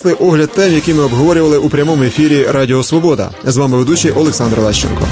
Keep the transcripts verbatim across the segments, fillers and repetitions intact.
стислий огляд тем, які ми обговорювали у прямому ефірі Радіо Свобода. З вами ведучий Олександр Лащенко.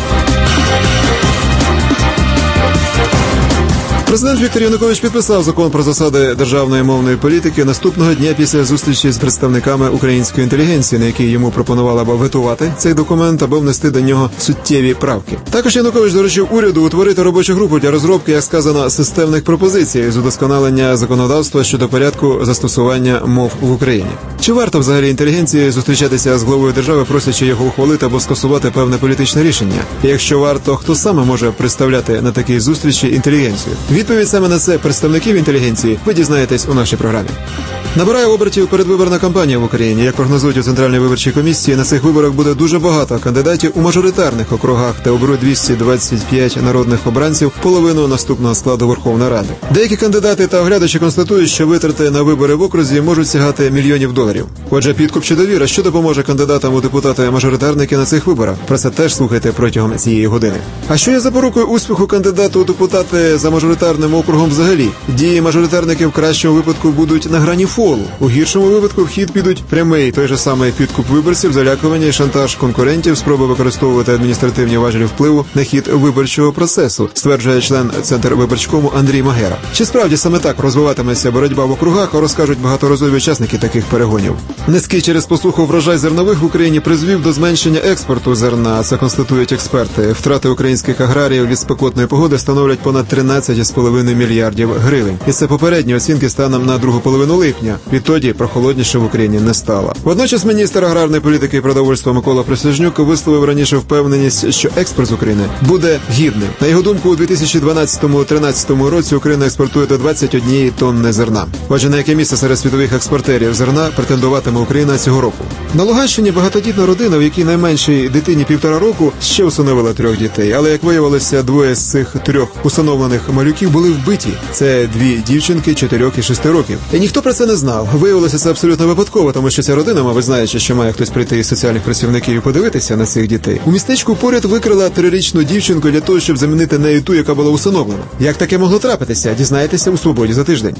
Президент Віктор Янукович підписав закон про засади державної мовної політики наступного дня після зустрічі з представниками української інтелігенції, на якій йому пропонували або ветувати цей документ, або внести до нього суттєві правки. Також Янукович доручив уряду утворити робочу групу для розробки, як сказано, системних пропозицій з удосконалення законодавства щодо порядку застосування мов в Україні. Чи варто взагалі інтелігенції зустрічатися з главою держави, просячи його ухвалити або скасувати певне політичне рішення? І якщо варто, хто саме може представляти на такій зустрічі інтелігенцію? Відповідь саме на це представників інтелігенції ви дізнаєтесь у нашій програмі. Набирає обертів передвиборна кампанія в Україні. Як прогнозують у Центральній виборчій комісії, на цих виборах буде дуже багато кандидатів у мажоритарних округах, де оберуть двісті двадцять п'ять народних обранців, половину наступного складу Верховної Ради. Деякі кандидати та оглядачі констатують, що витрати на вибори в окрузі можуть сягати мільйонів доларів. Отже, підкуп чи довіра, що допоможе кандидатам у депутати-мажоритарники на цих виборах? Про це теж слухайте протягом цієї години. А що є запорукою успіху кандидату у депутати за мажоритарним округом взагалі? Дії мажоритарників в кращому випадку будуть на грані фолу. У гіршому випадку в хід підуть прямий той же самий підкуп виборців, залякування і шантаж конкурентів, спроби використовувати адміністративні важелі впливу на хід виборчого процесу, стверджує член Центрвиборчкому Андрій Магера. Чи справді саме так розвиватиметься боротьба в округах, розкажуть багаторазові учасники таких перегонів. Низький через посуху врожай зернових в Україні призвів до зменшення експорту зерна, це констатують експерти. Втрати українських аграріїв від спекотної погоди становлять понад тринадцять цілих п'ять десятих мільярдів гривень. І це попередні оцінки станом на другу половину липня. Відтоді прохолодніше в Україні не стало. Водночас міністр аграрної політики і продовольства Микола Присяжнюк висловив раніше впевненість, що експорт з України буде гідним. На його думку, у дві тисячі дванадцятому-тринадцятому році Україна експортує до двадцять однієї тонни зерна. Отже, на яке місце серед світових експортерів зерна претендуватиме Україна цього року? На Луганщині багатодітна родина, в якій найменшій дитині півтора року, ще усиновила трьох дітей. Але, як виявилося, двоє з цих трьох усиновлених малюків були вбиті. Це дві дівчинки чотирьох і шести років. І ніхто про це не знав. Виявилося це абсолютно випадково, тому що ця родина, мабуть, знаючи, що має хтось прийти із соціальних працівників і подивитися на цих дітей, у містечку поряд викрила трирічну дівчинку для того, щоб замінити нею ту, яка була усиновлена. Як таке могло трапитися? Дізнаєтеся у «Свободі» за тиждень.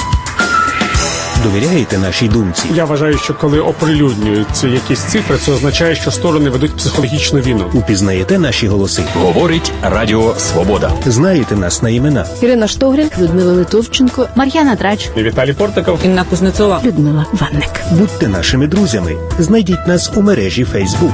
Довіряєте нашій думці? Я вважаю, що коли оприлюднюються якісь цифри, це означає, що сторони ведуть психологічну війну. Упізнаєте наші голоси? Говорить Радіо Свобода. Знаєте нас на імена? Ірина Штогрін, Людмила Литовченко, Мар'яна Трач, Віталій Портиков, Інна Кузнецова, Людмила Ванник. Будьте нашими друзями. Знайдіть нас у мережі Facebook.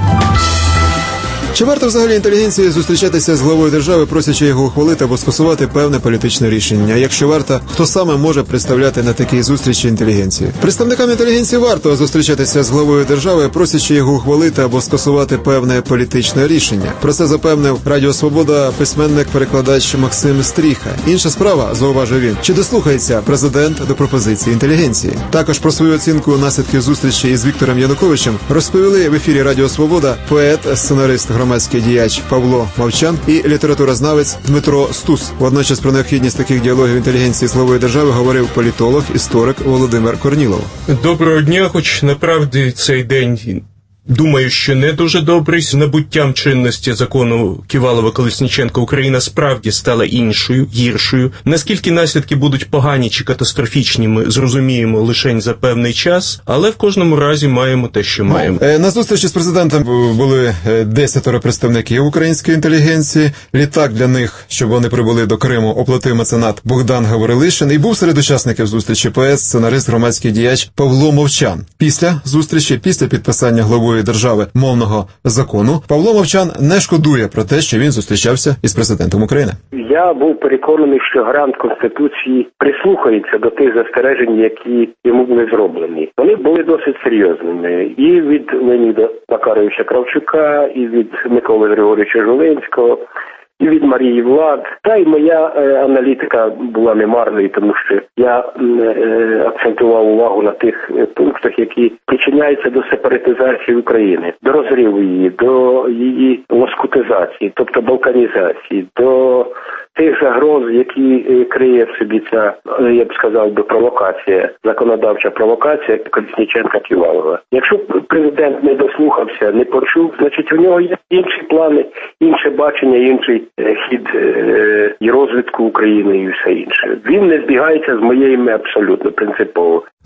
Чи варто взагалі інтелігенції зустрічатися з главою держави, просячи його ухвалити або скасувати певне політичне рішення? А якщо варто, хто саме може представляти на такій зустрічі інтелігенції? Представникам інтелігенції варто зустрічатися з главою держави, просячи його ухвалити або скасувати певне політичне рішення. Про це запевнив Радіо Свобода письменник-перекладач Максим Стріха. Інша справа, зауважив він, чи дослухається президент до пропозиції інтелігенції. Також про свою оцінку наслідків зустрічі із Віктором Януковичем розповіли в ефірі Радіо Свобода поет, сценарист, громадський діяч Павло Мовчан і літературознавець Дмитро Стус. Водночас про необхідність таких діалогів інтелігенції з главою держави говорив політолог, історик Володимир Корнілов. Доброго дня, хоч направді цей день, думаю, що не дуже добрий. З набуттям чинності закону Ківалова-Колесніченка Україна справді стала іншою, гіршою. Наскільки наслідки будуть погані чи катастрофічні, ми зрозуміємо лише за певний час, але в кожному разі маємо те, що маємо. На зустрічі з президентом були десятеро представників української інтелігенції. Літак для них, щоб вони прибули до Криму, оплатив меценат Богдан Гаврилишин. І був серед учасників зустрічі поет, сценарист, громадський діяч Павло Мовчан. Після зустрічі, після підписання главою держави мовного закону, Павло Мовчан не шкодує про те, що він зустрічався із президентом України. Я був переконаний, що гарант Конституції прислухається до тих застережень, які йому були зроблені. Вони були досить серйозними. І від Леоніда Макаровича Кравчука, і від Миколи Григоровича Жолинського, і від Марії Влад. Та й моя е, аналітика була немарною, тому що я е, акцентував увагу на тих пунктах, які причиняються до сепаратизації України, до розриву її, до її лоскутизації, тобто балканізації, до тих загроз, які криє в собі ця, я б сказав би, провокація, законодавча провокація Колесніченка-Ківалова. Якщо президент не дослухався, не почув, значить у нього є інші плани, інше бачення, інший хід і розвитку України і все інше. Він не збігається з моєю абсолютно принципово.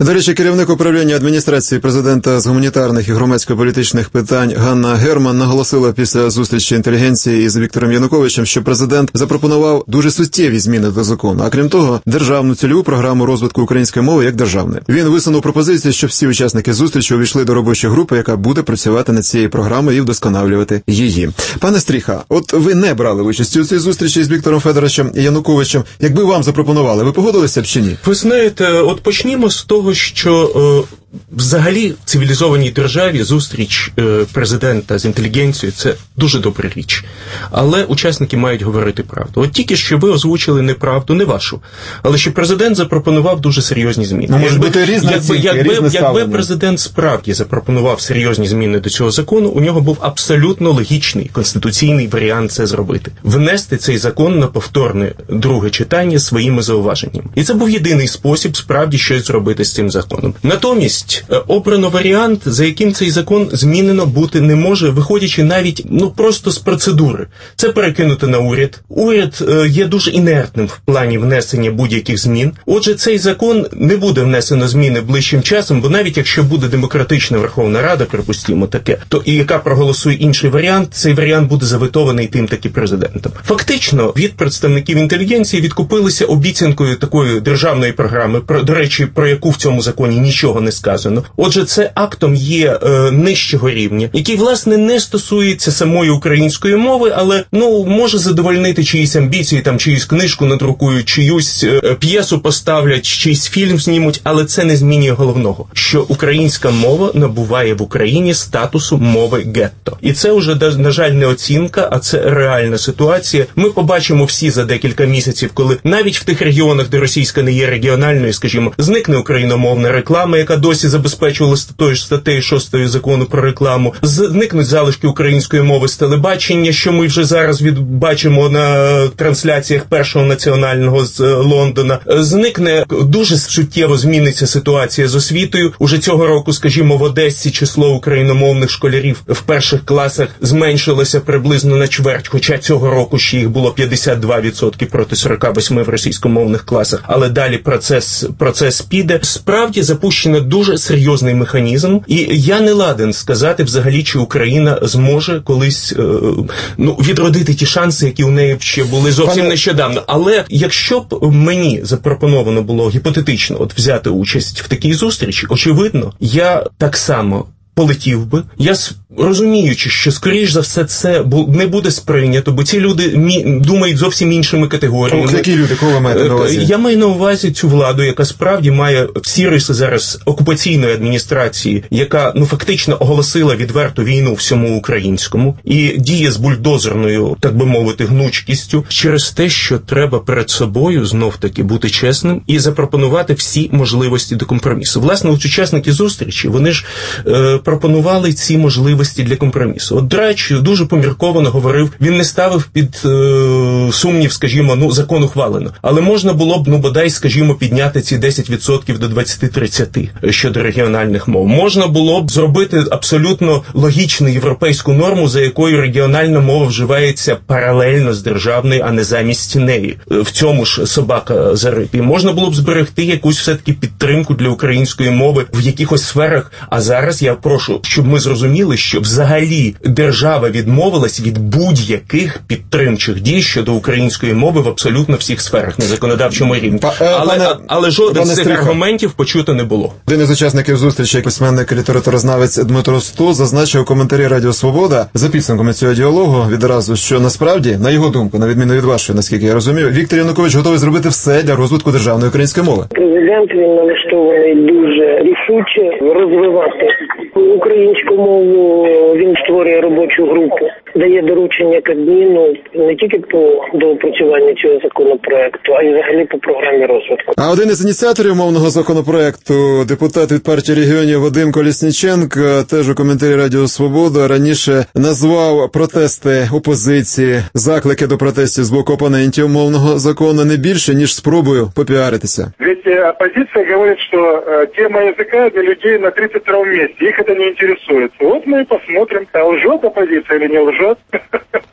До речі, керівник управління адміністрації президента з гуманітарних і громадсько-політичних питань Ганна Герман наголосила після зустрічі інтелігенції із Віктором Януковичем, що президент запропонував дуже суттєві зміни до закону, а крім того, державну цільову програму розвитку української мови як державної. Він висунув пропозицію, щоб всі учасники зустрічі увійшли до робочої групи, яка буде працювати над цією програмою і вдосконалювати її. Пане Стріха, от ви не брали участі у цій зустрічі з Віктором Федоровичем Януковичем. Якби вам запропонували, ви погодилися б чи ні? Ви знаєте, от почнімо з того, що е, взагалі в цивілізованій державі зустріч е, президента з інтелігенцією – це дуже добра річ. Але учасники мають говорити правду. От тільки що ви озвучили неправду, не вашу, але що президент запропонував дуже серйозні зміни. Ну, може бути різна якби, оцінка, якби, різне якби президент справді запропонував серйозні зміни до цього закону, у нього був абсолютно логічний конституційний варіант це зробити. Внести цей закон на повторне друге читання своїми зауваженнями. І це був єдиний спосіб справді щось зробити з цим законом. Натомість обрано варіант, за яким цей закон змінено бути не може, виходячи навіть ну просто з процедури. Це перекинути на уряд. Уряд е, є дуже інертним в плані внесення будь-яких змін. Отже, цей закон не буде внесено зміни ближчим часом, бо навіть якщо буде демократична Верховна Рада, припустимо таке, то і яка проголосує інший варіант, цей варіант буде заветований тим таки президентом. Фактично, від представників інтелігенції відкупилися обіцянкою такої державної програми, про, до речі, про яку в цьому законі нічого не сказано. Отже, це актом є е, нижчого рівня, який, власне, не стосується самої української мови, але, ну, може задовольнити чиїсь амбіції, там, чиюсь книжку надрукують, чиюсь е, п'єсу поставлять, чийсь фільм знімуть, але це не змінює головного, що українська мова набуває в Україні статусу мови гетто. І це вже, на жаль, не оцінка, а це реальна ситуація. Ми побачимо всі за декілька місяців, коли навіть в тих регіонах, де російська не є регіональною, скажімо, зникне україномовна реклама, яка досі забезпечувала тою ж статтею шостою закону про рекламу, зникнуть залишки української мови з телебачення, що ми вже зараз від... бачимо на трансляціях Першого національного з Лондона. Зникне, дуже суттєво зміниться ситуація з освітою. Уже цього року, скажімо, в Одесі число україномовних школярів в перших класах зменшилося приблизно на чверть, хоча цього року ще їх було п'ятдесят два відсотки проти сорок вісім відсотків в російськомовних класах. Але далі процес, процес піде. Справді запущено дуже серйозний механізм, і я не ладен сказати взагалі, чи Україна зможе колись е, ну, відродити ті шанси, які у неї ще були зовсім Пане... нещодавно. Але якщо б мені запропоновано було гіпотетично от взяти участь в такій зустрічі, очевидно, я так само полетів би. Я розуміючи, що, скоріш за все, це не буде сприйнято, бо ці люди мі... думають зовсім іншими категоріями. О, які люди? Кого ви маєте на увазі? Я маю на увазі цю владу, яка справді має всі риси зараз окупаційної адміністрації, яка, ну, фактично оголосила відверту війну всьому українському і діє з бульдозерною, так би мовити, гнучкістю через те, що треба перед собою знов-таки бути чесним і запропонувати всі можливості до компромісу. Власне, учасники зустрічі, вони ж е, пропонували ці можливості для компромісу. От Драч дуже помірковано говорив, він не ставив під е, сумнів, скажімо, ну, закон ухвалено. Але можна було б, ну, бодай, скажімо, підняти ці десять відсотків до двадцять-тридцять щодо регіональних мов. Можна було б зробити абсолютно логічну європейську норму, за якою регіональна мова вживається паралельно з державною, а не замість неї. В цьому ж собака зарита. І можна було б зберегти якусь все-таки підтримку для української мови в якихось сферах. А зараз я прошу, щоб ми зрозуміли, що взагалі держава відмовилась від будь-яких підтримчих дій щодо української мови в абсолютно всіх сферах на законодавчому рівні. Па, е, але, пане, але жоден з цих Стріха. аргументів почуто не було. Один із учасників зустрічі, письменник і літературознавець Дмитро Стус, зазначив у коментарі Радіо Свобода за підсумками цього діалогу відразу, що насправді, на його думку, на відміну від вашої, наскільки я розумію, Віктор Янукович готовий зробити все для розвитку державної української мови. Президент, він налаштований дуже рішуче розвивати українську мову. Він створює робочу групу, дає доручення Кабміну не тільки по доопрацюванню цього законопроекту, а й взагалі по програмі розвитку. А один із ініціаторів мовного законопроекту, депутат від партії регіонів Вадим Колесніченко, теж у коментарі Радіо Свобода раніше назвав протести опозиції, заклики до протестів з боку опонентів мовного закону не більше, ніж спробою попіаритися. Ведь оппозиция говорит, что э, тема языка для людей на тридцать втором месте, их это не интересует. Вот мы и посмотрим, лжет оппозиция или не лжет.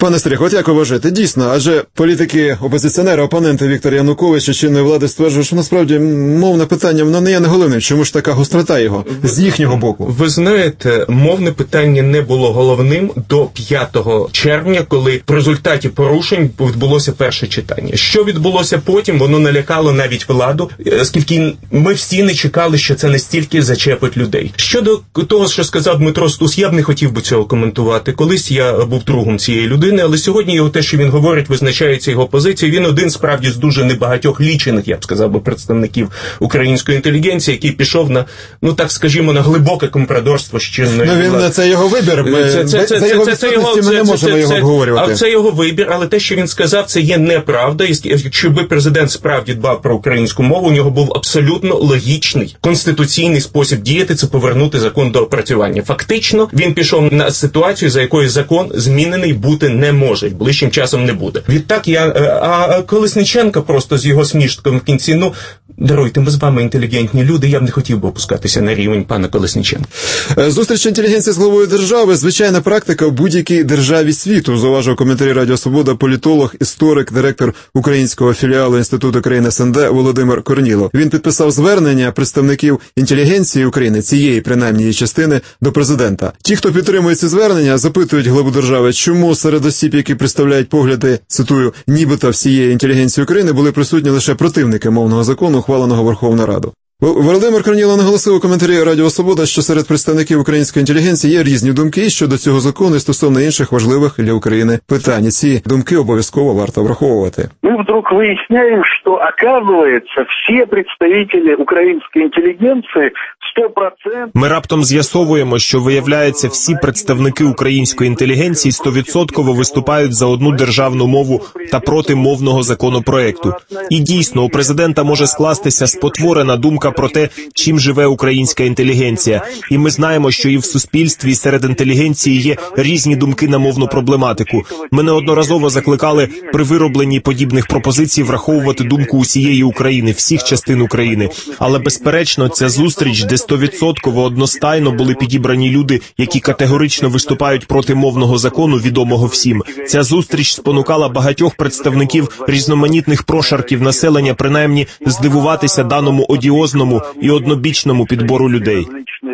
Пане Стріх, от як ви вважаєте, дійсно, адже політики, опозиціонери, опоненти Віктора Януковича, чинної влади стверджують, що насправді мовне питання, воно не є не головним. Чому ж така гострота його з їхнього боку? Ви знаєте, мовне питання не було головним до п'ятого червня, коли в результаті порушень відбулося перше читання. Що відбулося потім, воно налякало навіть владу, оскільки ми всі не чекали, що це настільки зачепить людей. Щодо того, що сказав Дмитро Стус, я б не хотів би цього коментувати. Колись я був другом цієї людини, але сьогодні його те, що він говорить, визначається його позиція. Він один, справді, з дуже небагатьох лічених, я б сказав би, представників української інтелігенції, який пішов на, ну так скажімо, на глибоке компрадорство з чинною владою. Ну, він, це його вибір. Ми, це, це, це, за його відсутності ми не можемо це, його обговорювати. А це його вибір, але те, що він сказав, це є неправда. Якщо би президент справді дбав про українську мову, у нього був абсолютно логічний, конституційний спосіб діяти, це повернути закон до опрацювання. Фактично, він пішов на ситуацію, за якою закон змінений бути не може, ближчим часом не буде. Відтак я, а Колесніченка просто з його смішком в кінці, ну, даруйте, ми з вами інтелігентні люди, я б не хотів би опускатися на рівень пана Колесніченка. Зустріч інтелігенції з главою держави – звичайна практика в будь-якій державі світу, зауважив у коментарі Радіо Свобода політолог, історик, директор українського філіалу Інституту країн ес ен де Володимир Корнілов. Він підписав звернення представників інтелігенції України, цієї, принаймні, її частини, до президента. Ті, хто підтримує ці звернення, запитують главу держави, чому серед осіб, які представляють погляди, цитую, нібито всієї інтелігенції України, були присутні лише противники мовного закону, ухваленого Верховною Радою. Володимир Корнілов наголосив у коментарі Радіо Свобода, що серед представників української інтелігенції є різні думки щодо цього закону і стосовно інших важливих для України питань. Ці думки обов'язково варто враховувати. Ми вдруг виясняємо, що, оказується, всі представники української інтелігенції сто відсотків... Ми раптом з'ясовуємо, що, виявляється, всі представники української інтелігенції сто відсотків виступають за одну державну мову та проти мовного законопроекту. І дійсно, у президента може скластися спотворена думка про те, чим живе українська інтелігенція. І ми знаємо, що і в суспільстві, і серед інтелігенції є різні думки на мовну проблематику. Ми неодноразово закликали при виробленні подібних пропозицій враховувати думку усієї України, всіх частин України. Але, безперечно, ця зустріч, де сто відсотків одностайно були підібрані люди, які категорично виступають проти мовного закону, відомого всім. Ця зустріч спонукала багатьох представників різноманітних прошарків населення, принаймні, здивуватися даному одіозному і однобічному підбору людей.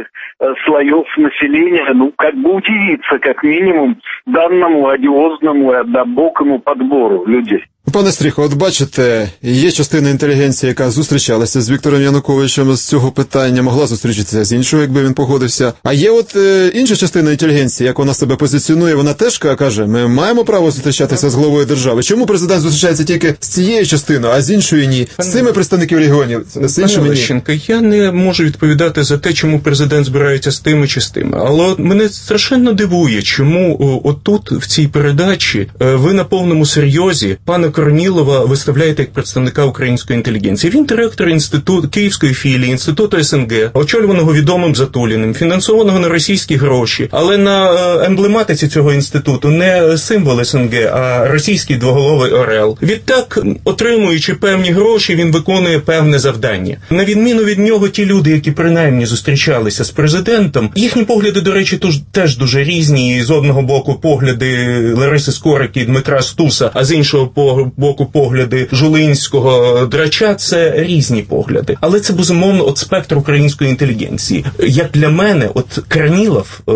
Слоев населения, ну, как бы удивиться, как минимум, данному одиозному и однобокому подбору людей. Пане Стріхо, от бачите, є частина інтелігенції, яка зустрічалася з Віктором Януковичем з цього питання, могла зустрічатися з іншого, якби він погодився. А є от е, інша частина інтелігенції, як вона себе позиціонує, вона теж каже, ми маємо право зустрічатися з главою держави. Чому президент зустрічається тільки з цією частиною, а з іншою ні? З цими представників регіонів, з іншими ні? Лещенко, я не можу відповідати за те, чому президент збирається з тими чи з тими. Але мене страшенно дивує, чому отут, в цій передачі, ви на повному серйозі, пане Корнілова виставляєте як представника української інтелігенції. Він директор інституту Київської філії Інституту ес ен ге, очолюваного відомим Затуліним, фінансованого на російські гроші, але на емблематиці цього інституту не символ ес ен ге, а російський двоголовий орел. Відтак, отримуючи певні гроші, він виконує певне завдання. На відміну від нього, ті люди, які принаймні зустрічалися з президентом, їхні погляди, до речі, теж дуже різні. І з одного боку погляди Лариси Скорик і Дмитра Стуса, а з іншого боку погляди Жулинського, Драча – це різні погляди. Але це, безумовно, от спектр української інтелігенції. Як для мене, от Корнілов е-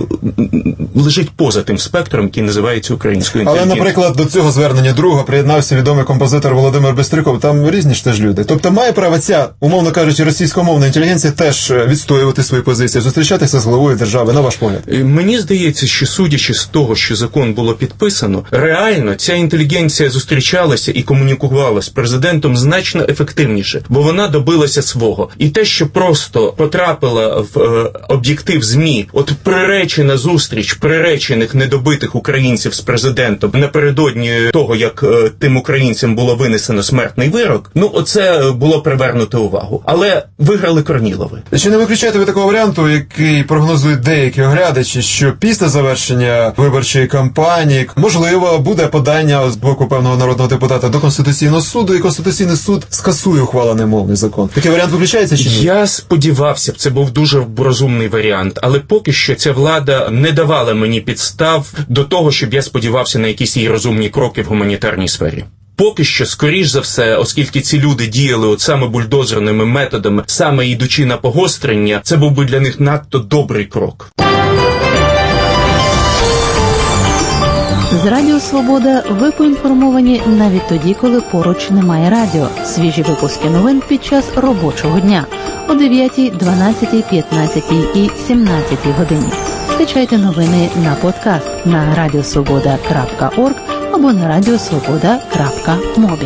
лежить поза тим спектром, який називається українською інтелігенцією. Але, наприклад, до цього звернення другого приєднався відомий композитор Володимир Бистриков. Там різні ж теж люди. Тобто має право ця, умовно кажучи, російськомовна інтелігенція теж відстоювати свої позиції, зустрічатися з главою держави, на ваш погляд? Мені здається, що судячи з того, що закон було підписано, реально ця інтелігенція зустрічалася і комунікувала з президентом значно ефективніше, бо вона добилася свого. І те, що просто потрапила в е, об'єктив ЗМІ, от приречена зустріч приречених недобитих українців з президентом напередодні того, як е, тим українцям було винесено смертний вирок, ну, оце було привернуто увагу. Але виграли Корнілови. Чи не виключаєте ви такого варіанту? моменту, який прогнозують деякі оглядачі, що після завершення виборчої кампанії, можливо, буде подання з боку певного народного депутата до Конституційного суду, і Конституційний суд скасує ухвалений мовний закон. Такий варіант виключається чи ні? Я сподівався б, це був дуже розумний варіант, але поки що ця влада не давала мені підстав до того, щоб я сподівався на якісь її розумні кроки в гуманітарній сфері. Поки що, скоріш за все, оскільки ці люди діяли от саме бульдозерними методами, саме йдучи на погострення, це був би для них надто добрий крок. З Радіо Свобода ви поінформовані навіть тоді, коли поруч немає радіо. Свіжі випуски новин під час робочого дня о дев'ятій, дванадцятій, п'ятнадцятій і сімнадцятій годині. Скачайте новини на подкаст на радіосвобода крапка орг або на радіосвобода крапка мобі.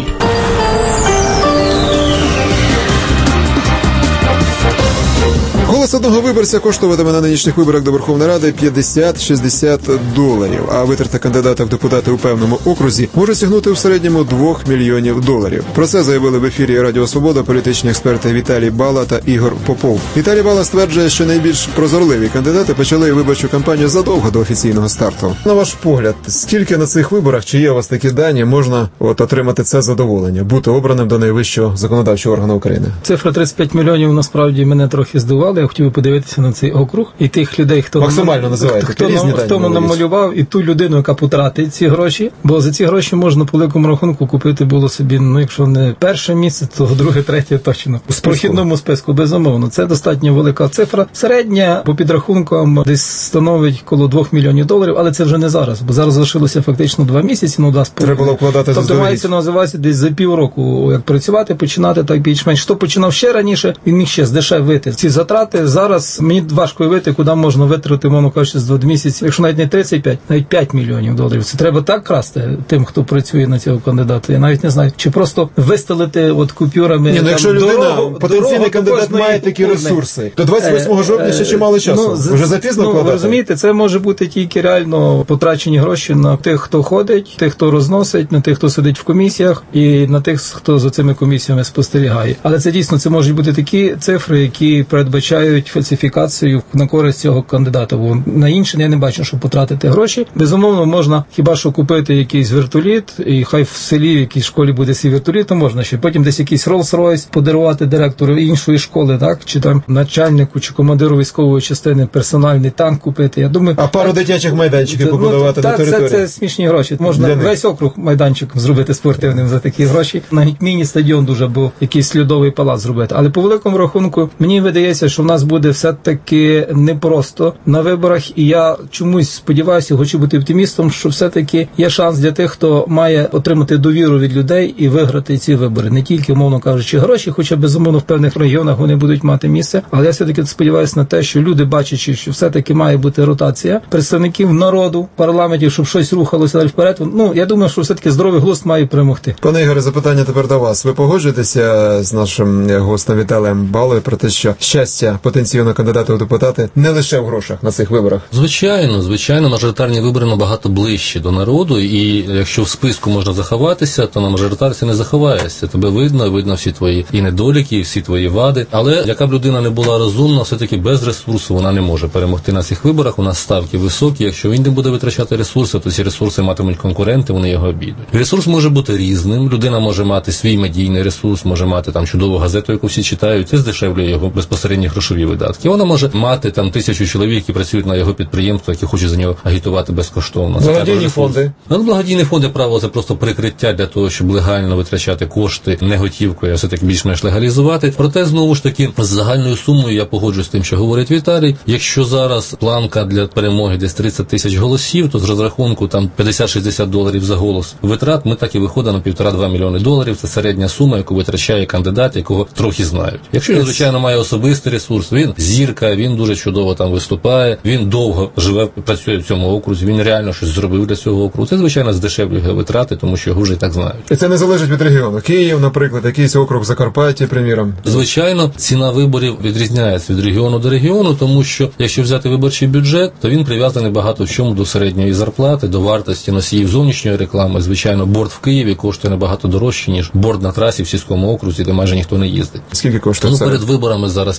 Голос одного виборця коштуватиме на нинішніх виборах до Верховної Ради п'ятдесят-шістдесят доларів, а витрати кандидата в депутати у певному окрузі може сягнути в середньому двох мільйонів доларів. Про це заявили в ефірі Радіо Свобода політичні експерти Віталій Бала та Ігор Попов. Віталій Бала стверджує, що найбільш прозорливі кандидати почали виборчу кампанію задовго до офіційного старту. На ваш погляд, скільки на цих виборах, чи є у вас такі дані, можна от отримати це задоволення, бути обраним до найвищого законодавчого органу України? Цифра тридцять п'ять мільйонів насправді мене трохи здивувала. Я хотів би подивитися на цей округ і тих людей, хто максимально називається, хто, хто, хто, хто намалював, і ту людину, яка потратить ці гроші, бо за ці гроші можна по великому рахунку купити було собі, ну якщо не перше місце, то друге, третє точно. У прохідному списку, безумовно. Це достатньо велика цифра. Середня по підрахункам десь становить коло двох мільйонів доларів, але це вже не зараз, бо зараз залишилося фактично два місяці, ну два з половиною. Треба було вкладати заздалегідь. Тобто мається називатися десь за півроку, як працювати, починати так більш-менш. Хто починав ще раніше, він міг ще здешевити ці затрати. Зараз мені важко уявити, куди можна витратити, мовно кажучи, з двох місяців, якщо навіть не тридцять п'ять, навіть п'ять мільйонів доларів. Це треба так красти тим, хто працює на цього кандидата. Я навіть не знаю, чи просто вистелити от купюрами. Ні, ну, якщо там, людина, дорогу, потенційний кандидат має такі ресурси, до двадцять восьмого жовтня ще чимало часу. Ну, вже запізно ну, вкладати? Розумієте, це може бути тільки реально потрачені гроші на тих, хто ходить, тих, хто розносить, на тих, хто сидить в комісіях, і на тих, хто за цими комісіями спостерігає. Але це дійсно, це можуть бути такі цифри, які передбачають фальсифікацію на користь цього кандидата. Бо на інше я не бачу, щоб потратити гроші. Безумовно, можна хіба що купити якийсь вертоліт, і хай в селі в якійсь школі буде свій вертоліт, то можна ще. Потім десь якийсь Rolls-Royce подарувати директору іншої школи, так? Чи там начальнику, чи командиру військової частини персональний танк купити. Я думаю, а пару дитячих майданчиків побудувати ну, на території. Це, це смішні гроші. Можна весь округ майданчиком зробити спортивним за такі гроші. Навіть міні-стадіон дуже, або якийсь льодовий палац зробити. Але по великому рахунку, мені видається, що в нас буде все-таки непросто на виборах, і я чомусь сподіваюся, хочу бути оптимістом, що все-таки є шанс для тих, хто має отримати довіру від людей і виграти ці вибори. Не тільки, умовно кажучи, гроші, хоча, безумовно, в певних регіонах вони будуть мати місце, але я все-таки сподіваюся на те, що люди, бачачи, що все-таки має бути ротація представників народу в парламенті, щоб щось рухалося далі вперед. Ну, я думаю, що все-таки здоровий глузд має перемогти. Пане Ігоре, запитання тепер до вас. Ви погоджуєтеся з нашим гостем Віталієм Балою про те, що щастя потенційного кандидата у депутати не лише в грошах на цих виборах? Звичайно, звичайно, мажоритарні вибори набагато ближче до народу, і якщо в списку можна заховатися, то на мажоритарці не заховаєшся. Тебе видно, видно всі твої і недоліки, і всі твої вади. Але яка б людина не була розумна, все-таки без ресурсу вона не може перемогти на цих виборах. У нас ставки високі. Якщо він не буде витрачати ресурси, то ці ресурси матимуть конкуренти, вони його обійдуть. Ресурс може бути різним. Людина може мати свій медійний ресурс, може мати там чудову газету, яку всі читають. Це здешевлює його безпосередні грошові видатки. Вона може мати там тисячу чоловік, які працюють на його підприємстві, які хочуть за нього агітувати безкоштовно. Благодійні фонди. Ну, благодійні фонди, право, це просто прикриття для того, щоб легально витрачати кошти не готівкою, а все-таки більш-менш легалізувати. Проте, знову ж таки, з загальною сумою я погоджуюсь з тим, що говорить Віталій. Якщо зараз планка для перемоги десь тридцять тисяч голосів, то з розрахунку там п'ятдесят-шістдесят доларів за голос витрат, ми так і виходимо на півтора-два мільйони доларів. Це середня сума, яку витрачає кандидат, якого трохи знають. Якщо він, звичайно, має особистий ресурс, він зірка, він дуже чудово там виступає, він довго живе, працює в цьому окрузі, він реально щось зробив для цього округу. Це, звичайно, здешевлює витрати, тому що його вже і так знають. І це не залежить від регіону. Київ, наприклад, якийсь округ Закарпаття, приміром. Звичайно, ціна виборів відрізняється від регіону до регіону, тому що, якщо взяти виборчий бюджет, то він прив'язаний багато в чому до середньої зарплати, до вартості носіїв зовнішньої реклами. Звичайно, борт в Києві коштує набагато дорожче, ніж борт на трасі в сільському окрузі, де майже ніхто не їздить. Скільки коштує? Ну, перед виборами зараз піднялися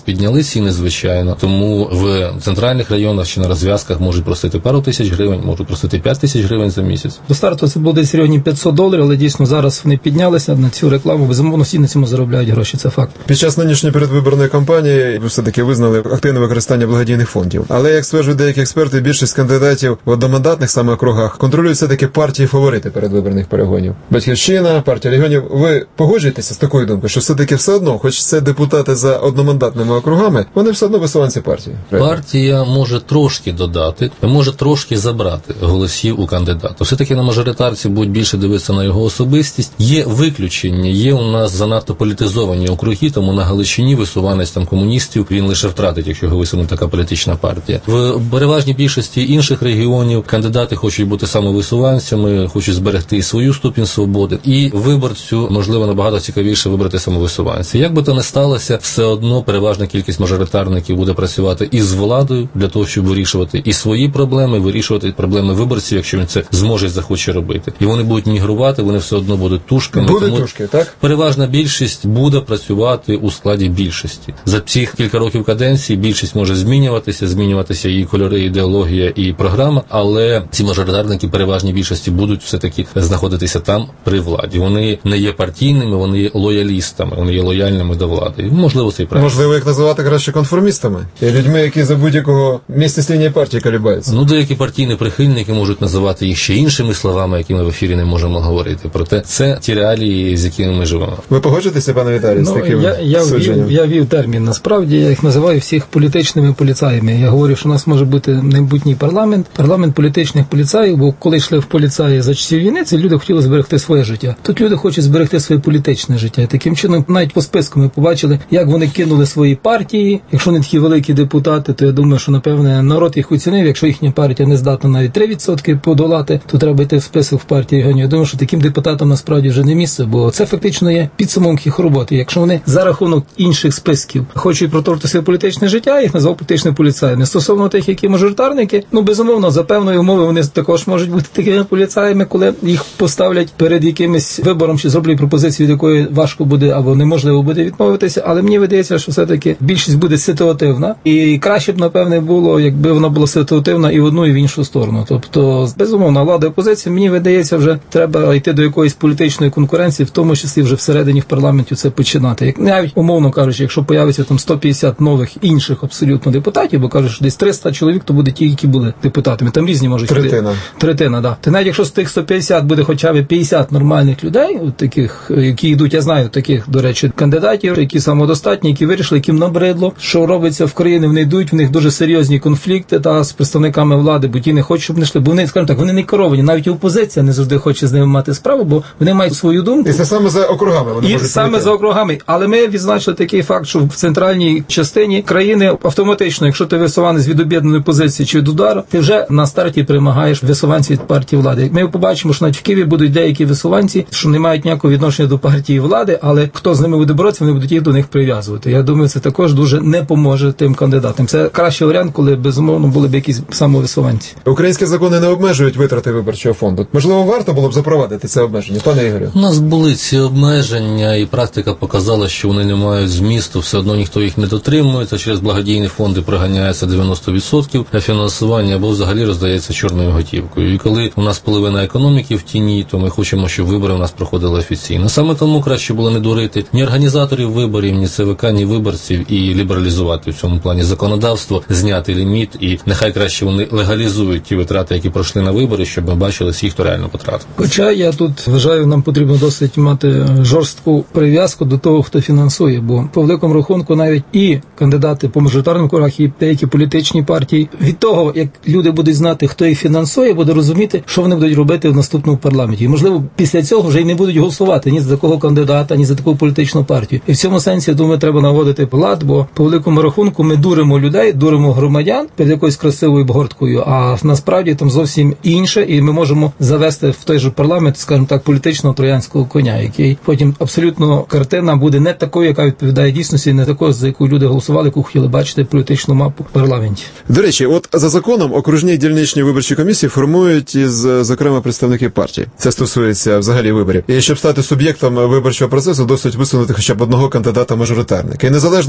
пропозиції незвичайно. Тому в центральних районах чи на розв'язках можуть просити пару тисяч гривень, можуть просити п'ять тисяч гривень за місяць. До старту це було десь рівні п'ятсот доларів, але дійсно зараз вони піднялися на цю рекламу. Безумовно, всі на цьому заробляють гроші, це факт. Під час нинішньої передвиборної кампанії ви все-таки визнали активне використання благодійних фондів. Але, як стверджують деякі експерти, більшість кандидатів в одномандатних саме округах контролюють все-таки партії-фаворити передвиборних перегонів. Батьківщина, партія регіонів. Ви погоджуєтеся з такою думкою, що все-таки все одно, хоч це депутати за одномандатними округами, вони все одно висуванці партії? Партія може трошки додати, може трошки забрати голосів у кандидата. Все-таки на мажоритарці будуть більше дивитися на його особистість. Є виключення, є у нас занадто політизовані округи, тому на Галичині висуванець там комуністів він лише втратить, якщо його висуне така політична партія. В переважній більшості інших регіонів кандидати хочуть бути самовисуванцями, хочуть зберегти і свою ступінь свободи. І виборцю, можливо, набагато цікавіше вибрати самовисуванця. Як би то не сталося, все одно переважна кількість мажоритарників буде працювати із владою для того, щоб вирішувати і свої проблеми, вирішувати проблеми виборців, якщо він це зможе і захоче робити. І вони будуть мігрувати, вони все одно будуть тушками. Будуть тому тушки, так? Переважна більшість буде працювати у складі більшості. За цих кілька років каденції більшість може змінюватися, змінюватися її кольори, ідеологія і програма, але ці мажоритарники переважній більшості будуть все-таки знаходитися там при владі. Вони не є партійними, вони є лоялістами, вони є лояльними до влади. І, можливо, це і правильно. Можливо, їх називати краще конформістами? І людьми, які за будь-якого місця з лінії партії колібаються? Ну, деякі партійні прихильники можуть називати їх ще іншими словами, які ми в ефірі не можемо говорити. Проте це ті реалії, з якими ми живемо. Ви погоджуєтеся, пане Віталій, ну, з таким я, я ввів, я ввів термін. Насправді, я їх називаю всіх політичними поліцаями. Я говорю, що у нас може бути майбутній парламент, парламент політичних поліцаїв, бо коли йшли в поліцаї за часів війни, ці люди хотіли зберегти своє життя. Тут люди хочуть зберегти своє політичне життя. І таким чином, навіть по списку ми побачили, як вони кинули свої партії. Якщо вони такі великі депутати, то я думаю, що, напевне, народ їх оцінив. Якщо їхня партія не здатна навіть три відсотки подолати, то треба йти в список в партії регіонів. Я думаю, що таким депутатам насправді вже не місце, бо це фактично є підсумок їх роботи. Якщо вони за рахунок інших списків хочуть проторти своє політичне життя, їх назвав політичним поліцаями. Стосовно тих, які мажоритарники, ну, безумовно, за певної умови вони також можуть бути такими поліцаями, коли їх поставлять перед якимось вибором чи зроблять пропозицію, від якої важко буде або неможливо буде відмовитися, але мені видається, що все-таки більшість буде ситуативна, і краще б, напевне, було, якби вона була ситуативна і в одну, і в іншу сторону. Тобто, безумовно, влада і опозиція, мені видається, вже треба йти до якоїсь політичної конкуренції, в тому числі вже всередині в парламенті це починати. Як навіть, умовно кажучи, якщо появиться там сто п'ятдесят нових інших абсолютно депутатів, бо кажуть, що десь триста чоловік, то буде ті, які були депутатами. Там різні можуть бути. Третина. Третина, да. Ти навіть якщо з тих сто п'ятдесят буде хоча б п'ятдесят нормальних людей, от таких, які йдуть, я знаю таких, до речі, кандидатів, які самодостатні, які вирішили, яким набридло, що робиться в країні, вони йдуть, в них дуже серйозні конфлікти та з представниками влади, бо ті не хочуть, щоб не йшли, бо вони, скажімо так, вони не керовані, навіть опозиція не завжди хоче з ними мати справу, бо вони мають свою думку. І це саме за округами вони І можуть саме прийти. за округами. Але ми відзначили такий факт, що в центральній частині країни автоматично, якщо ти висуванець від об'єднаної позиції чи від удару, ти вже на старті перемагаєш висуванців від партії влади. Ми побачимо, що навіть в Києві будуть деякі висуванці, що не мають ніякого відношення до партії влади, але хто з ними буде боротися, вони будуть їх до них прив'язувати. Я думаю, це також дуже не поможе тим кандидатам. Це кращий варіант, коли безумовно були б якісь самовисуванці. Українські закони не обмежують витрати виборчого фонду. Можливо, варто було б запровадити це обмеження, пане Ігорю? У нас були ці обмеження, і практика показала, що вони не мають змісту, все одно ніхто їх не дотримується, через благодійні фонди проганяється дев'яносто відсотків фінансування або взагалі роздається чорною готівкою. І коли у нас половина економіки в тіні, то ми хочемо, щоб вибори у нас проходили офіційно. Саме тому краще було не дурити ні організаторів виборів, ні ЦВК, ні виборців і лібералізувати в цьому плані законодавство, зняти ліміт, і нехай краще вони легалізують ті витрати, які пройшли на вибори, щоб ми бачили всіх, хто реально потратив. Хоча я тут вважаю, нам потрібно досить мати жорстку прив'язку до того, хто фінансує, бо по великому рахунку навіть і кандидати по мажоритарним округах, і деякі політичні партії, від того, як люди будуть знати, хто їх фінансує, буде розуміти, що вони будуть робити в наступному парламенті. І, можливо, після цього вже й не будуть голосувати ні за такого кандидата, ні за таку політичну партію. І в цьому сенсі, я думаю, треба наводити лад, бо по великому рахунку ми дуримо людей, дуримо громадян перед якоюсь красивою обгорткою, а насправді там зовсім інше, і ми можемо завести в той же парламент, скажімо так, політичного троянського коня, який потім абсолютно картина буде не такою, яка відповідає дійсності, не такою, за яку люди голосували, яку хотіли бачити політичну мапу в парламенті. До речі, от за законом окружні і дільничні виборчі комісії формують із, зокрема, представники партії. Це стосується взагалі виборів. І щоб стати суб'єктом виборчого процесу, досить висунути хоча б одного кандидата-мажоритарника. І незалежно, яка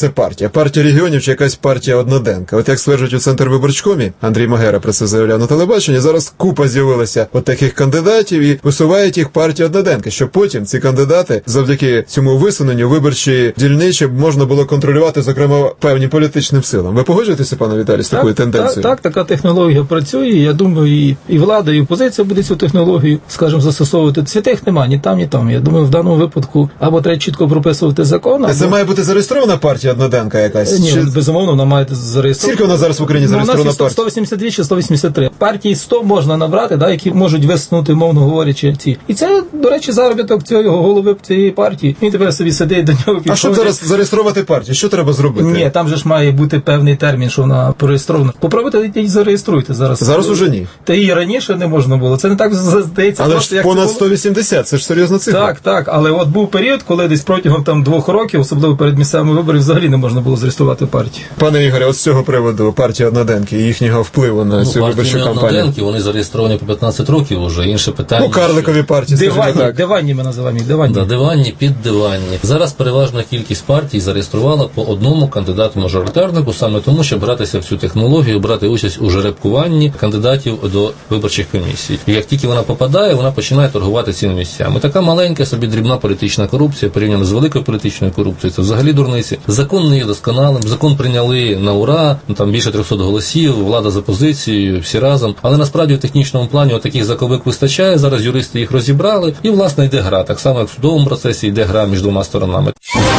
це партія? Партія регіонів чи якась партія одноденка? От як стверджують у Центрвиборчкомі, Андрій Магера про це заявляв на телебаченні, зараз купа з'явилася от таких кандидатів і висувають їх партія одноденки, щоб потім ці кандидати завдяки цьому висуненню виборчої дільничі можна було контролювати, зокрема, певні політичним силам. Ви погоджуєтеся, пане Віталій, з так, такою тенденцією? Так, так, така технологія працює. Я думаю, і, і влада, і опозиція буде цю технологію, скажімо, застосовувати. Святих немає ні там, ні там. Я думаю, в даному випадку або треба чітко прописувати закон. Або... Це має бути зареєстрована партія одноденка якась? Ні, чи... безумовно, вона має зареєстрована. Скільки вона зараз в Україні зареєстрована партія? сто вісімдесят дві чи сто вісімдесят три. Партії сто можна набрати, да, які можуть висунути, мовно говорячи, ці. І це, до речі, заробіток цього голови цієї партії. Він тепер собі сидить до нього підходить. А щоб зараз зареєструвати партію, що треба зробити? Ні, там же ж має бути певний термін, що вона зареєстрована. Попробуйте і зареєструйте зараз. Зараз уже ні. Та і раніше не можна було. Це не так здається. Але ж понад сто вісімдесят, це ж серйозна цифра. Так, так, але от був період, коли десь протягом там двох років, особливо перед місцевими виборами, взагалі не можна було зареєструвати партію. Пане Ігоре, от з цього приводу партія одноденки і їхнього впливу на ну, цю виборчу кампанію. Одноденки, вони зареєстровані по п'ятнадцять років уже. Інше питання. Ну, карликові партії, диванні, так. Диванні ми називаємо їх, диванні. Да, диванні, піддиванні. Зараз переважна кількість партій зареєструвала по одному кандидату-мажоритарнику, саме тому, щоб братися в цю технологію, брати участь у жеребкуванні кандидатів до виборчих комісій. І як тільки вона попадає, вона починає торгувати цими місцями. Така маленька собі дрібна політична корупція, порівняно з великою політичною корупцією, це взагалі дурниці. Закон не є досконалим, закон прийняли на ура, там більше трьохсот голосів, влада з опозицією, всі разом. Але насправді в технічному плані таких заковик вистачає, зараз юристи їх розібрали, і, власне, йде гра. Так само, як в судовому процесі йде гра між двома сторонами.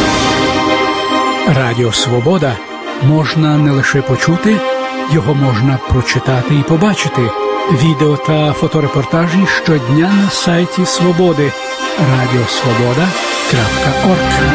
Радіо Свобода можна не лише почути, його можна прочитати і побачити. Відео та фоторепортажі щодня на сайті Свободи. радіосвобода крапка орг.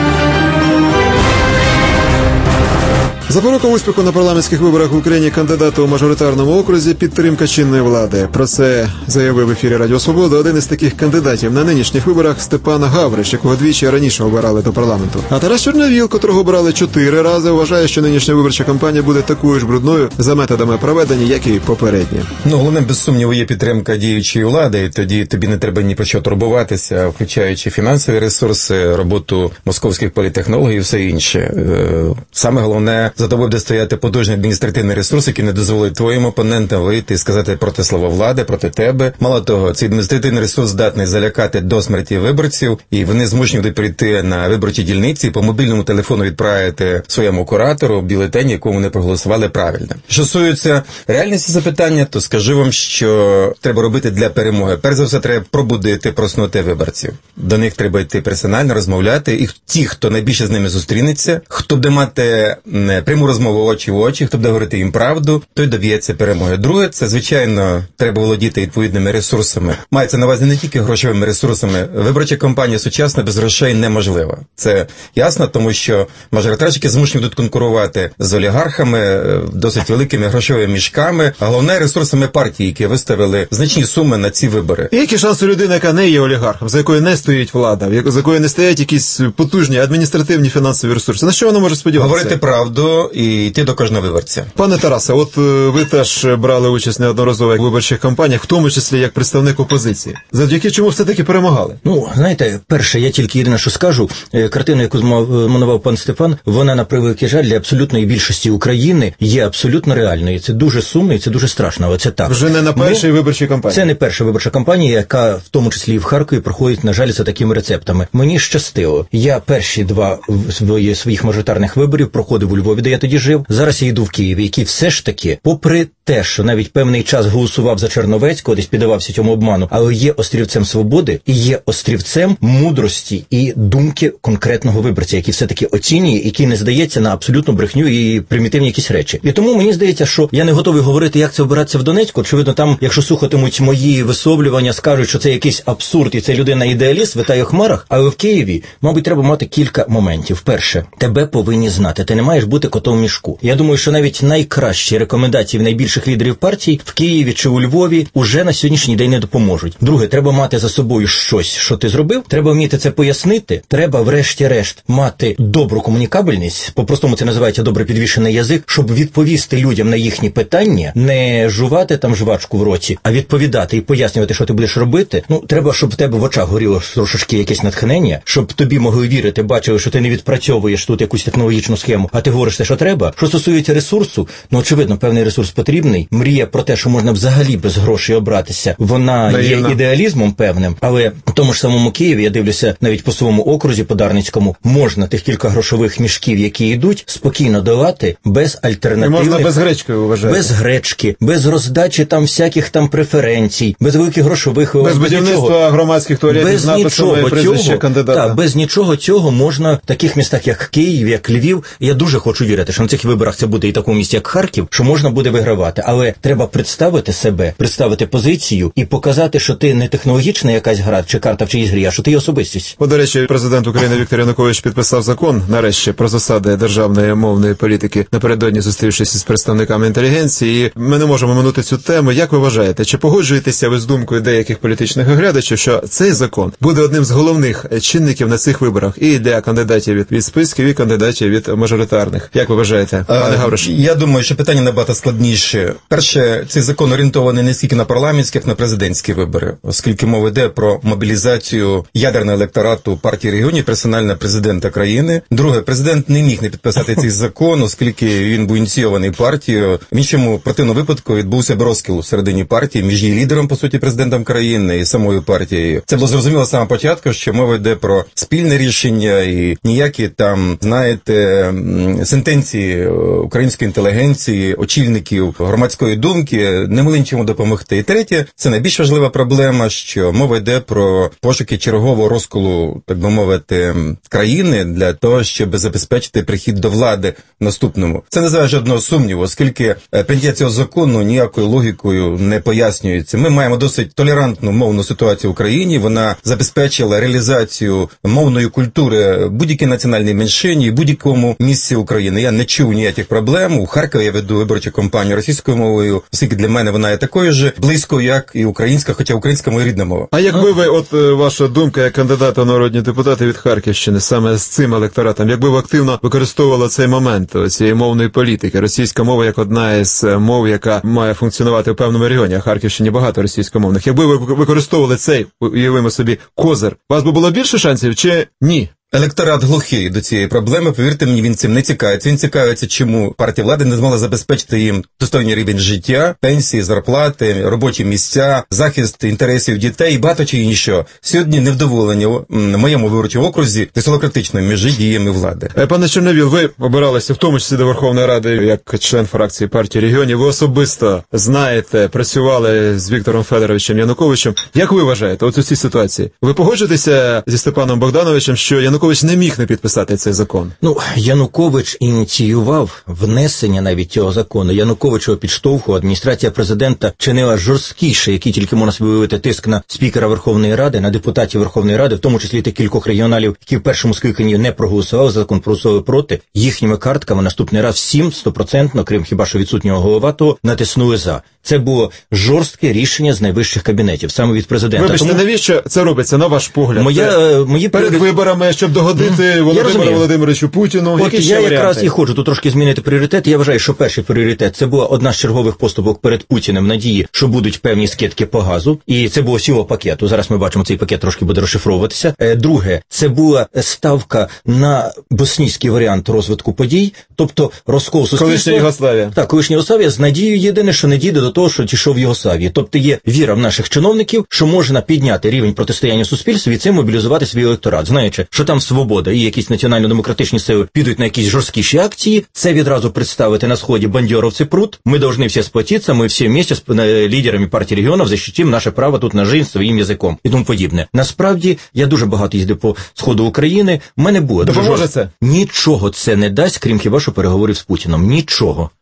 Запорука успіху на парламентських виборах в Україні кандидата у мажоритарному окрузі – підтримка чинної влади. Про це заявив в ефірі Радіо Свобода один із таких кандидатів на нинішніх виборах Степан Гавриш, якого двічі раніше обирали до парламенту. А Тарас Чорновіл, котрого обирали чотири рази, вважає, що нинішня виборча кампанія буде такою ж брудною за методами проведення, як і попередні. Ну, головним, без сумніву, є підтримка діючої влади, і тоді тобі не треба ні про що турбуватися, включаючи фінансові ресурси, роботу московських політехнологів і все інше. Саме головне, за тобою буде стояти потужний адміністративний ресурс, який не дозволить твоїм опонентам вийти і сказати проти слова влади, проти тебе. Мало того, цей адміністративний ресурс здатний залякати до смерті виборців, і вони змушені будуть прийти на виборчі дільниці і по мобільному телефону відправити своєму куратору бюлетень, якому вони проголосували правильно. Що стосується реальності запитання, то скажу вам, що треба робити для перемоги. Перш за все, треба пробудити, проснути виборців. До них треба йти персонально, розмовляти, і ті, хто найбільше з ними зустрінеться, хто буде мати пряму розмову очі в очі, хто буде говорити їм правду, той доб'ється перемоги. Друге, це, звичайно, треба володіти відповідними ресурсами. Мається на увазі не тільки грошовими ресурсами. Виборча кампанія сучасна без грошей неможлива. Це ясно, тому що мажоритарщики змушені будуть конкурувати з олігархами, досить великими грошовими мішками, а головне ресурсами партії, які виставили значні суми на ці вибори. І які шанси людини, яка не є олігархом, за якою не стоїть влада, за якою не стоять якісь потужні адміністративні фінансові ресурси? На що вона може сподіватися? Говорити правду і йти до кожного виборця. Пане Тарасе, от ви теж брали участь неодноразово в виборчих кампаніях, в тому числі як представник опозиції. Завдяки чому все-таки перемагали? Ну, знаєте, перше, я тільки єдине, що скажу, картина, яку змонував пан Степан, вона, на превеликий жаль, для абсолютної більшості України є абсолютно реальною. Це дуже сумно і це дуже страшно, але це так. Вже не на першій Ми... виборчій кампанії? Це не перша виборча кампанія, яка в тому числі і в Харкові проходить, на жаль, за такими рецептами. Мені щастило. Я перші два своїх мажоритарних виборів проходив у Львові, де я тоді жив. Зараз я йду в Києві, який все ж таки, попри те, що навіть певний час голосував за Черновецького, десь піддавався цьому обману, але є острівцем свободи і є острівцем мудрості і думки конкретного виборця, який все-таки оцінює, який не здається на абсолютну брехню і примітивні якісь речі. І тому мені здається, що я не готовий говорити, як це обиратися в Донецьку. Очевидно, там, якщо слухатимуть мої висловлювання, скажуть, що це якийсь абсурд і це людина-ідеаліст, витає в хмарах. Але в Києві, мабуть, треба мати кілька моментів. Перше, тебе повинні знати. Ти не маєш бути котом в мішку. Я думаю, що навіть найкращі рекомендації в найбільш найсильніших лідерів партій в Києві чи у Львові уже на сьогоднішній день не допоможуть. Друге, треба мати за собою щось, що ти зробив, треба вміти це пояснити, треба врешті-решт мати добру комунікабельність, по-простому це називається добре підвішений язик, щоб відповісти людям на їхні питання, не жувати там жвачку в роті, а відповідати і пояснювати, що ти будеш робити. Ну, треба, щоб в тебе в очах горіло трошечки якесь натхнення, щоб тобі могли вірити, бачили, що ти не відпрацьовуєш тут якусь технологічну схему, а ти говориш те, що треба. Що стосується ресурсу, ну, очевидно, певний ресурс потрібний. Мрія про те, що можна взагалі без грошей обратися, вона Наївна. є ідеалізмом певним, але в тому ж самому Києві, я дивлюся, навіть по своєму окрузі, по Дарницькому, можна тих кілька грошових мішків, які йдуть, спокійно долати без альтернативних... І можна без гречки, вважаєте? Без гречки, без роздачі там всяких там преференцій, без великих грошових... Без будівництва громадських туалетів з написом прізвище кандидата. Так, без нічого цього можна в таких містах, як Київ, як Львів, я дуже хочу вірити, що на цих виборах це буде і такому місті, як Харків, що можна буде вигравати. Але треба представити себе, представити позицію і показати, що ти не технологічна якась гра чи карта в чиїсь грі, а що ти є особистість. О, до речі, президент України Віктор Янукович підписав закон, нарешті, про засади державної мовної політики, напередодні зустрівшись із представниками інтелігенції. І ми не можемо минути цю тему. Як ви вважаєте, чи погоджуєтеся ви з думкою деяких політичних оглядачів, що цей закон буде одним з головних чинників на цих виборах і для кандидатів від, від списків, і кандидатів від мажоритарних? Як ви вважаєте, пане Гавриш? Я думаю, що питання набагато складніше. Перше, цей закон орієнтований не стільки на парламентські, як на президентські вибори, оскільки мова йде про мобілізацію ядерного електорату партії регіонів персонально президента країни. Друге, президент не міг не підписати цей закон, оскільки він був ініційований партією. В іншому противному випадку відбувся б розкіл у середині партії між її лідером, по суті, президентом країни і самою партією. Це було зрозуміло з самого початку, що мова йде про спільне рішення і ніякі там, знаєте, сентенції української інтелігенції, очільників громадської думки не могли нічому допомогти. І третє, це найбільш важлива проблема, що мова йде про пошуки чергового розколу, так би мовити, країни для того, щоб забезпечити прихід до влади в наступному. Це не зває жодного сумніву, оскільки прийняття цього закону ніякою логікою не пояснюється. Ми маємо досить толерантну мовну ситуацію в Україні, вона забезпечила реалізацію мовної культури будь-якій національній меншині, будь-якому місці України. Я не чув ніяких проблем. У Харкові я веду виборчу кампанію російською мовою, оскільки для мене вона є такою ж близькою, як і українська, хоча українська моя рідна мова. А якби ви, от ваша думка як кандидата в народні депутати від Харківщини, саме з цим електоратом, якби ви активно використовували цей момент цієї мовної політики, російська мова як одна із мов, яка має функціонувати в певному регіоні, а в Харківщині багато російськомовних, якби ви використовували цей, уявимо собі, козир, у вас би було більше шансів чи ні? Електорат глухий до цієї проблеми, повірте мені, він цим не цікавиться. Він цікавиться, чому партія влади не змогла забезпечити їм достойний рівень життя, пенсії, зарплати, робочі місця, захист інтересів дітей і багато чи іншого. Сьогодні невдоволення в моєму виборчому окрузі критично між діями влади. Пане Чорновіл, ви обиралися в тому числі до Верховної Ради як член фракції партії регіонів. Ви особисто знаєте, працювали з Віктором Федоровичем Януковичем. Як ви вважаєте, от у цій ситуації? Ви погоджуєтеся зі Степаном Богдановичем, що Янукович Янукович не міг не підписати цей закон? Ну, Янукович ініціював внесення навіть цього закону. Янукович його підштовхував, адміністрація президента чинила жорсткіше, який тільки можна собі уявити, тиск на спікера Верховної Ради, на депутатів Верховної Ради, в тому числі тих кількох регіоналів, які в першому скликанні не проголосували за закон, проголосували проти. Їхніми картками наступний раз всім стопроцентно, крім хіба що відсутнього Головатого, натиснули за. Це було жорстке рішення з найвищих кабінетів, саме від президента. Вибачте, Тому... навіщо це робиться, на ваш погляд? Моя, це мої перед пріорит... виборами, щоб догодити mm. Володимиру Володимировичу Путіну? От я якраз і хочу тут трошки змінити пріоритет. Я вважаю, що перший пріоритет – це була одна з чергових поступок перед Путіним в надії, що будуть певні скидки по газу. І це було всього пакету. Зараз ми бачимо, цей пакет трошки буде розшифровуватися. Друге, це була ставка на боснійський варіант розвитку подій, тобто розкол суспільства. Колишня Югославія. Так, колишня Югославія з надією єдине, що не дійде до того, що дійшов в Югославії. Тобто є віра в наших чиновників, що можна підняти рівень протистояння суспільству і цим мобілізувати свій електорат. Знаючи, що там свобода і якісь національно-демократичні сили підуть на якісь жорсткіші акції, це відразу представити на сході бандеровці прут, ми должны всі сплотитися, ми всі вместе з лідерами партії регіонів защитим наше право тут на жизнь своїм язиком і тому подібне. Насправді, я дуже багато їздив по сходу України, в мене було дуже Допоможе це? Нічого це не дасть, крім хіба що переговорів з Путіном. Нічого.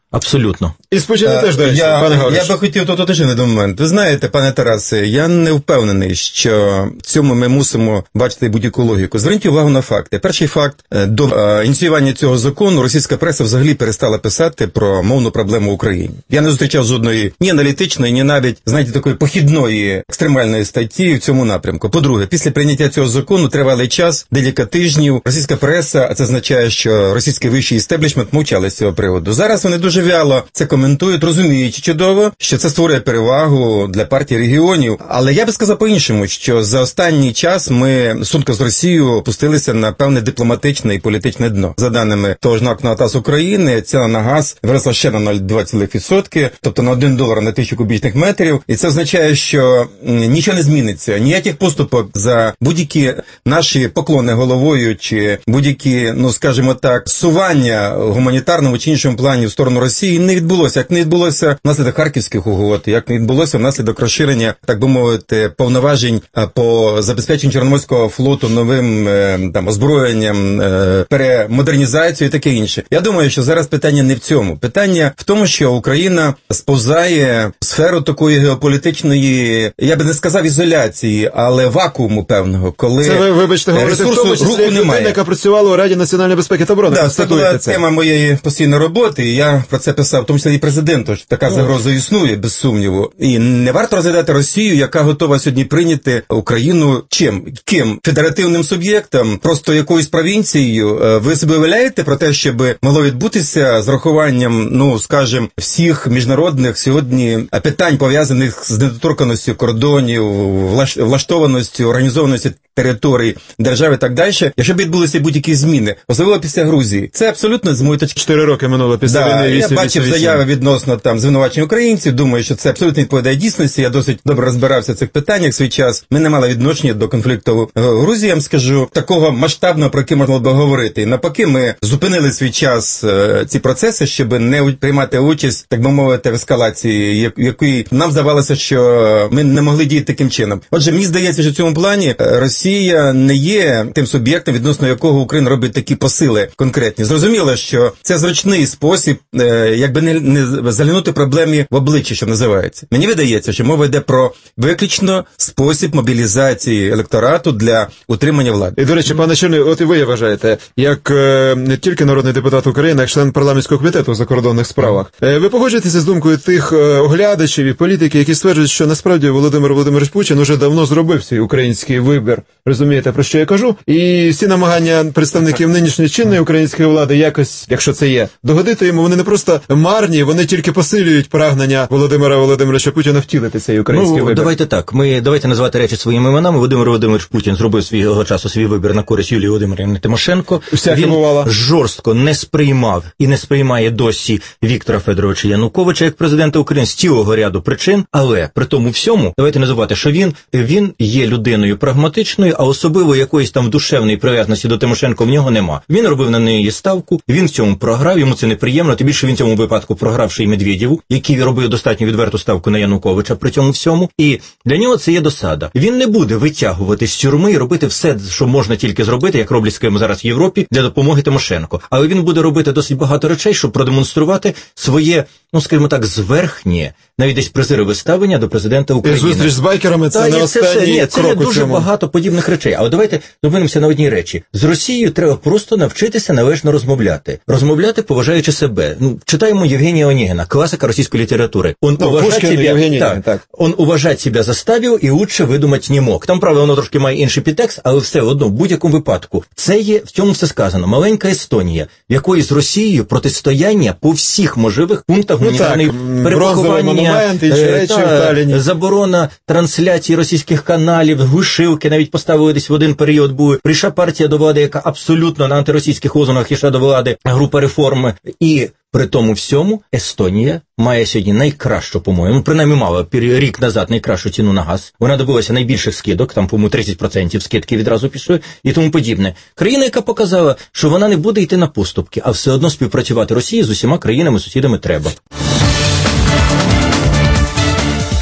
Абсолютно. І спочатку теж, до речі, я, пане Гавриш. Я би хотів тут уточнити момент. Ви знаєте, пане Тарасе, я не впевнений, що в цьому ми мусимо бачити будь-яку логіку. Зверніть увагу на факти. Перший факт. До е, ініціювання цього закону російська преса взагалі перестала писати про мовну проблему в Україні. Я не зустрічав жодної ні аналітичної, ні навіть, знаєте, такої похідної екстремальної статті в цьому напрямку. По-друге, після прийняття цього закону тривалий час, декілька тижнів, російська преса, а це означає, що російський вищий істеблішмент мовчали з цього приводу. Зараз вони дуже вяло це коментують, розуміючи чудово, що це створює перевагу для партії регіонів. Але я би сказав по-іншому, що за останній час ми в стосунках з Росією опустилися на певне дипломатичне і політичне дно. За даними того ж НАК «Нафтогаз України», ціна на газ виросла ще на нуль цілих два десятих відсотка, тобто на один долар на тисячу кубічних метрів. І це означає, що нічого не зміниться. Ніяких поступок за будь-які наші поклони головою чи будь-які, ну скажімо так, сування в гуманітарному чи іншому плані в сторону Росії не відбулося. Як не відбулося внаслідок Харківських угод, як не відбулося внаслідок розширення, так би мовити, повноважень по забезпеченню Чорноморського флоту новим там озброєнням, перемодернізацією і таке інше. Я думаю, що зараз питання не в цьому. Питання в тому, що Україна сповзає в сферу такої геополітичної, я би не сказав ізоляції, але вакууму певного, коли це ви, вибачте, говорите в тому числі, як людина, яка працювала у Раді національної безпеки та оборони. Так, це була тема моєї постійної роботи, і я про це писав, в тому числі і президенту, що така загроза існує, без сумніву. І не варто розглядати Росію, яка готова сьогодні прийняти Україну чим? Ким? Федеративним суб'єктом? Просто якоюсь провінцією? Ви собі уявляєте про те, щоб могло відбутися з рахуванням, ну, скажімо, всіх міжнародних сьогодні питань, пов'язаних з недоторканістю кордонів, влаштованістю, організованістю територій держави і так далі, якщо б відбулися будь-які зміни, особливо після Грузії. Це абсолютно, з моєї точки. Чотири роки минуло після да, війни. Я бачив заяви відносно там звинувачень українців, думаю, що це абсолютно відповідає дійсності. Я досить добре розбирався в цих питаннях в свій час. Ми не мали відношення до конфлікту в Грузії, я вам скажу, такого масштабного, про який можна було говорити. І навпаки, ми зупинили свій час е, ці процеси, щоб не приймати участь, так би мовити, в ескалації, якої нам здавалося, що ми не могли діяти таким чином. Отже, мені здається, що в цьому плані Росія не є тим суб'єктом, відносно якого Україна робить такі посили конкретні. Зрозуміло, що це зручний спосіб, е, якби не, не заглянути проблемі в обличчя, що називається. Мені видається, що мова йде про виключно спосіб мобілізації електорату для утримання влади. І, до речі, пане Черний, от і ви вважаєте, як е, не тільки народний депутат України, як член парламентського комітету у закордонних справах, е, ви погоджуєтеся з думкою тих е, оглядачів і політиків, які стверджують, що насправді Володимир Володимирович Путін уже давно зробив свій український вибір. Розумієте, про що я кажу? І всі намагання представників нинішньої чинної української влади якось, якщо це є, догодити йому, вони не просто марні, вони тільки посилюють прагнення Володимира Володимировича Путіна втілити цей український ну, вибір. Давайте так, ми давайте називати речі своїми іменами. Володимир Володимирович Путін зробив свого часу свій вибір на користь Юлії Володимирівни Тимошенко. Всяке Він бувало. жорстко не сприймав і не сприймає досі Віктора Федоровича Януковича як президента України з цілого ряду причин, але при тому всьому, давайте не забувати, що він, він є людиною прагматичною, а особливо якоїсь там душевної прив'язаності до Тимошенко в нього нема. Він робив на неї ставку, він в цьому програв, йому це неприємно, тим більше він в цьому випадку програвши і Медведєву, який робив достатньо відверту ставку на Януковича при цьому всьому, і для нього це є досада. Він не буде витягувати з тюрми і робити все, що можна тільки зробити, як роблять, скажімо, зараз в Європі, для допомоги Тимошенко. Але він буде робити досить багато речей, щоб продемонструвати своє, ну, скажімо так, зверхнє, навіть десь презирове ставлення до президента України. І зустріч з байкерами – це Та, не ні, останній це, ні, це крок є у дуже цьому. багато подібних речей. Але давайте зупинимося на одній речі. З Росією треба просто навчитися належно розмовляти. Розмовляти, поважаючи себе. Ну, читаємо Євгенія Онегіна, класика російської літератури. Он ну, уважать Пушкін, себя, Євгеній, так, так. Он уважать себя заставив і лучше видумать не мог. Там, правда, воно трошки має інший підтекст, але все одно, в будь-якому випадку. Це є, в цьому все сказано. Маленька Естонія, в якої з Росією протистояння по всіх можливих пунктах гуманітарної ну, перепакування, е, та, заборона трансляції російських каналів, глушилки, навіть поставили десь в один період були. Прийшла партія до влади, яка абсолютно на антиросійських лозунгах йшла до влади, група реформи. І при тому всьому Естонія має сьогодні найкращу, по-моєму, принаймні мала рік назад найкращу ціну на газ. Вона добилася найбільших скидок, там, по-моєму, тридцять відсотків скидки відразу пішли і тому подібне. Країна, яка показала, що вона не буде йти на поступки, а все одно співпрацювати Росії з усіма країнами-сусідами треба.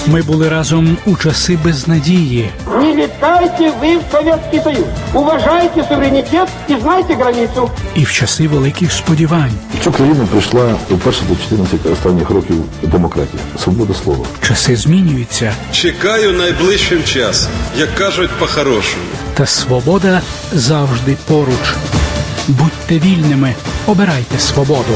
Ми були разом у часи безнадії. Не летайте ви в Совєтський Союз. Уважайте суверенітет і знайте границю. І в часи великих сподівань. Цю країну прийшла вперше за чотирнадцять останніх років демократія, свобода слова. Часи змінюються. Чекаю найближчим часом, як кажуть по-хорошому. Та свобода завжди поруч. Будьте вільними, обирайте свободу.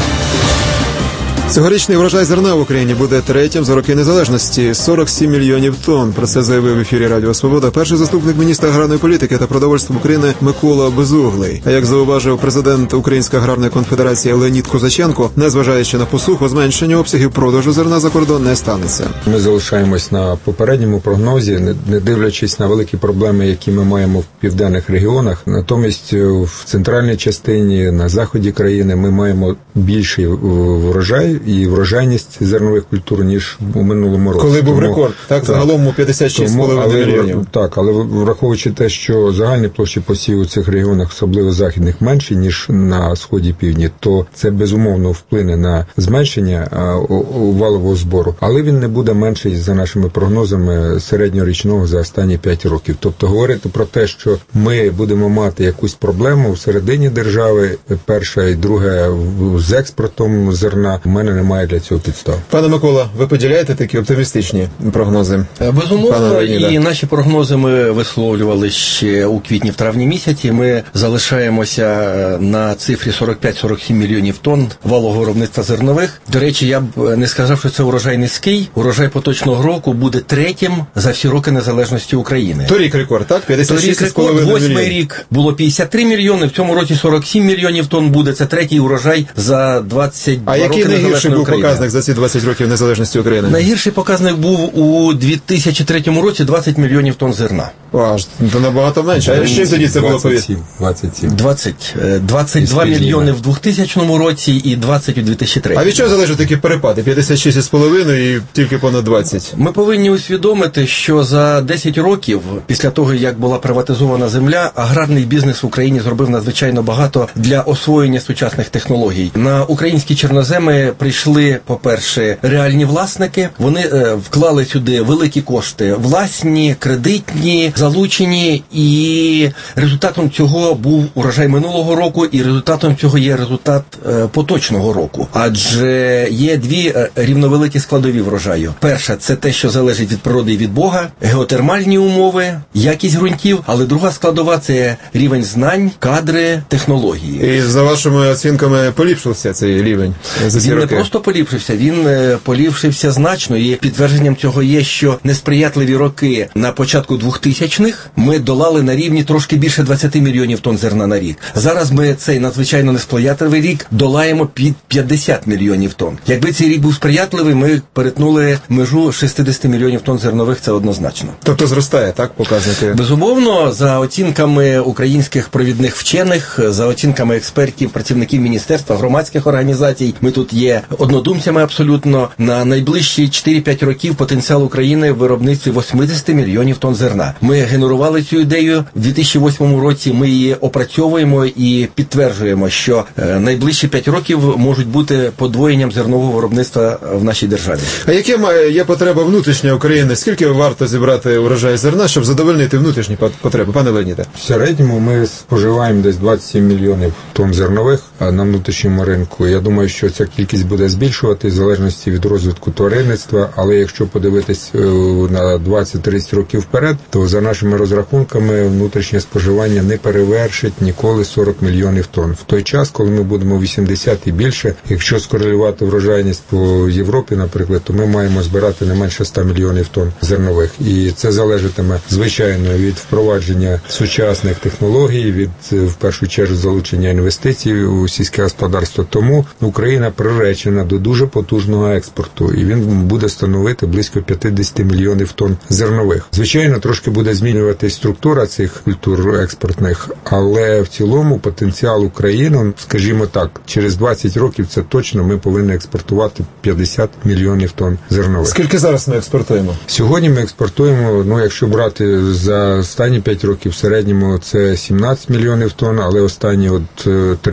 Цьогорічний врожай зерна в Україні буде третім за роки незалежності – сорок сім мільйонів тонн. Про це заявив в ефірі Радіо Свобода перший заступник міністра аграрної політики та продовольства України Микола Безуглий. А як зауважив президент Української аграрної конфедерації Леонід Козаченко, незважаючи на посуху, зменшення обсягів продажу зерна за кордон не станеться. Ми залишаємось на попередньому прогнозі, не дивлячись на великі проблеми, які ми маємо в південних регіонах. Натомість в центральній частині, на заході країни ми маємо більший врожай і врожайність зернових культур, ніж у минулому році. Коли був тому, рекорд, так, загалом у п'ятдесят шість цілих п'ять десятих мільйонів. Так, але враховуючи те, що загальні площі посіву у цих регіонах, особливо західних, менші, ніж на сході і півдні, то це безумовно вплине на зменшення валового збору. Але він не буде менший, за нашими прогнозами, середньорічного за останні п'ять років. Тобто говорити про те, що ми будемо мати якусь проблему всередині держави, перша і друге з експортом зерна, у мене немає для цього підстав. Пане Микола, ви поділяєте такі оптимістичні прогнози? Безумовно, і наші прогнози ми висловлювали ще у квітні-травні місяці. Ми залишаємося на цифрі сорок п'ять - сорок сім мільйонів тонн валового виробництва зернових. До речі, я б не сказав, що це урожай низький. Урожай поточного року буде третім за всі роки незалежності України. Торік рекорд, так? п'ятдесят шість Торік рекорд, восьмий рік було п'ятдесят три мільйони, в цьому році сорок сім мільйонів тонн буде. Це третій урожай за двадцять два роки незалежної України. А який найгірший був показник за ці двадцять років незалежності України? Найгірший показник був у дві тисячі третьому році двадцять мільйонів тонн зерна. Аж, то набагато менше. А ще тоді це було двадцять сім. двадцять, двадцять два мільйони в двохтисячному році і двадцять у дві тисячі третьому. А від чого залежать такі перепади? п'ятдесят шість цілих п'ять десятих і тільки понад двадцять? Ми повинні усвідомити, що за десять років, після того, як була приватизована земля, аграрний бізнес в Україні зробив надзвичайно багато для освоєння сучасних технологій. На українські чорноземи прийшли, по-перше, реальні власники. Вони е, вклали сюди великі кошти, власні, кредитні, залучені, і результатом цього був урожай минулого року, і результатом цього є результат е, поточного року. Адже є дві е, рівновеликі складові врожаю. Перша – це те, що залежить від природи і від Бога, геотермальні умови, якість ґрунтів, але друга складова – це рівень знань, кадри, технології. І за вашими оцінками поліпшився цей рівень за ці Він роки? не просто поліпшився, він е, поліпшився значно, і підтвердженням цього є, що несприятливі роки на початку двохтисячних ми долали на рівні трошки більше двадцять мільйонів тонн зерна на рік. Зараз ми цей надзвичайно несприятливий рік долаємо під п'ятдесят мільйонів тонн. Якби цей рік був сприятливий, ми перетнули межу шістдесят мільйонів тонн зернових, це однозначно. Тобто зростає, так, показники? Безумовно, за оцінками українських провідних вчених, за оцінками експертів, працівників міністерства, громадських організацій, ми тут є однодумцями абсолютно, на найближчі чотири-п'ять років потенціал України в виробництві вісімдесят мільйонів тонн зерна. Ми генерували цю ідею в дві тисячі восьмому році, ми її опрацьовуємо і підтверджуємо, що е, найближчі п'ять років можуть бути подвоєнням зернового виробництва в нашій державі. А яке має є потреба внутрішня України? Скільки варто зібрати урожай зерна, щоб задовольнити внутрішні потреби, пане Леоніде? В середньому ми споживаємо десь двадцять сім мільйонів тонн зернових на внутрішньому ринку. Я думаю, що ця кількість буде збільшувати в залежності від розвитку тваринництва, але якщо подивитись на двадцять-тридцять років вперед, то за нашими розрахунками внутрішнє споживання не перевершить ніколи сорок мільйонів тонн. В той час, коли ми будемо вісімдесят і більше, якщо скорелювати врожайність по Європі, наприклад, то ми маємо збирати не менше ста мільйонів тонн зернових. І це залежатиме, звичайно, від впровадження сучасних технологій, від, в першу чергу, залучення інвестицій у сільське господарство. Тому Україна приречена до дуже потужного експорту, і він буде становити близько п'ятдесят мільйонів тонн зернових. Звичайно, трошки буде змінюватись структура цих культур експортних, але в цілому потенціал України, скажімо так, через двадцять років це точно ми повинні експортувати п'ятдесят мільйонів тонн зернових. Скільки зараз ми експортуємо? Сьогодні ми експортуємо, ну якщо брати за останні п'ять років в середньому, це сімнадцять мільйонів тонн, але останні от три роки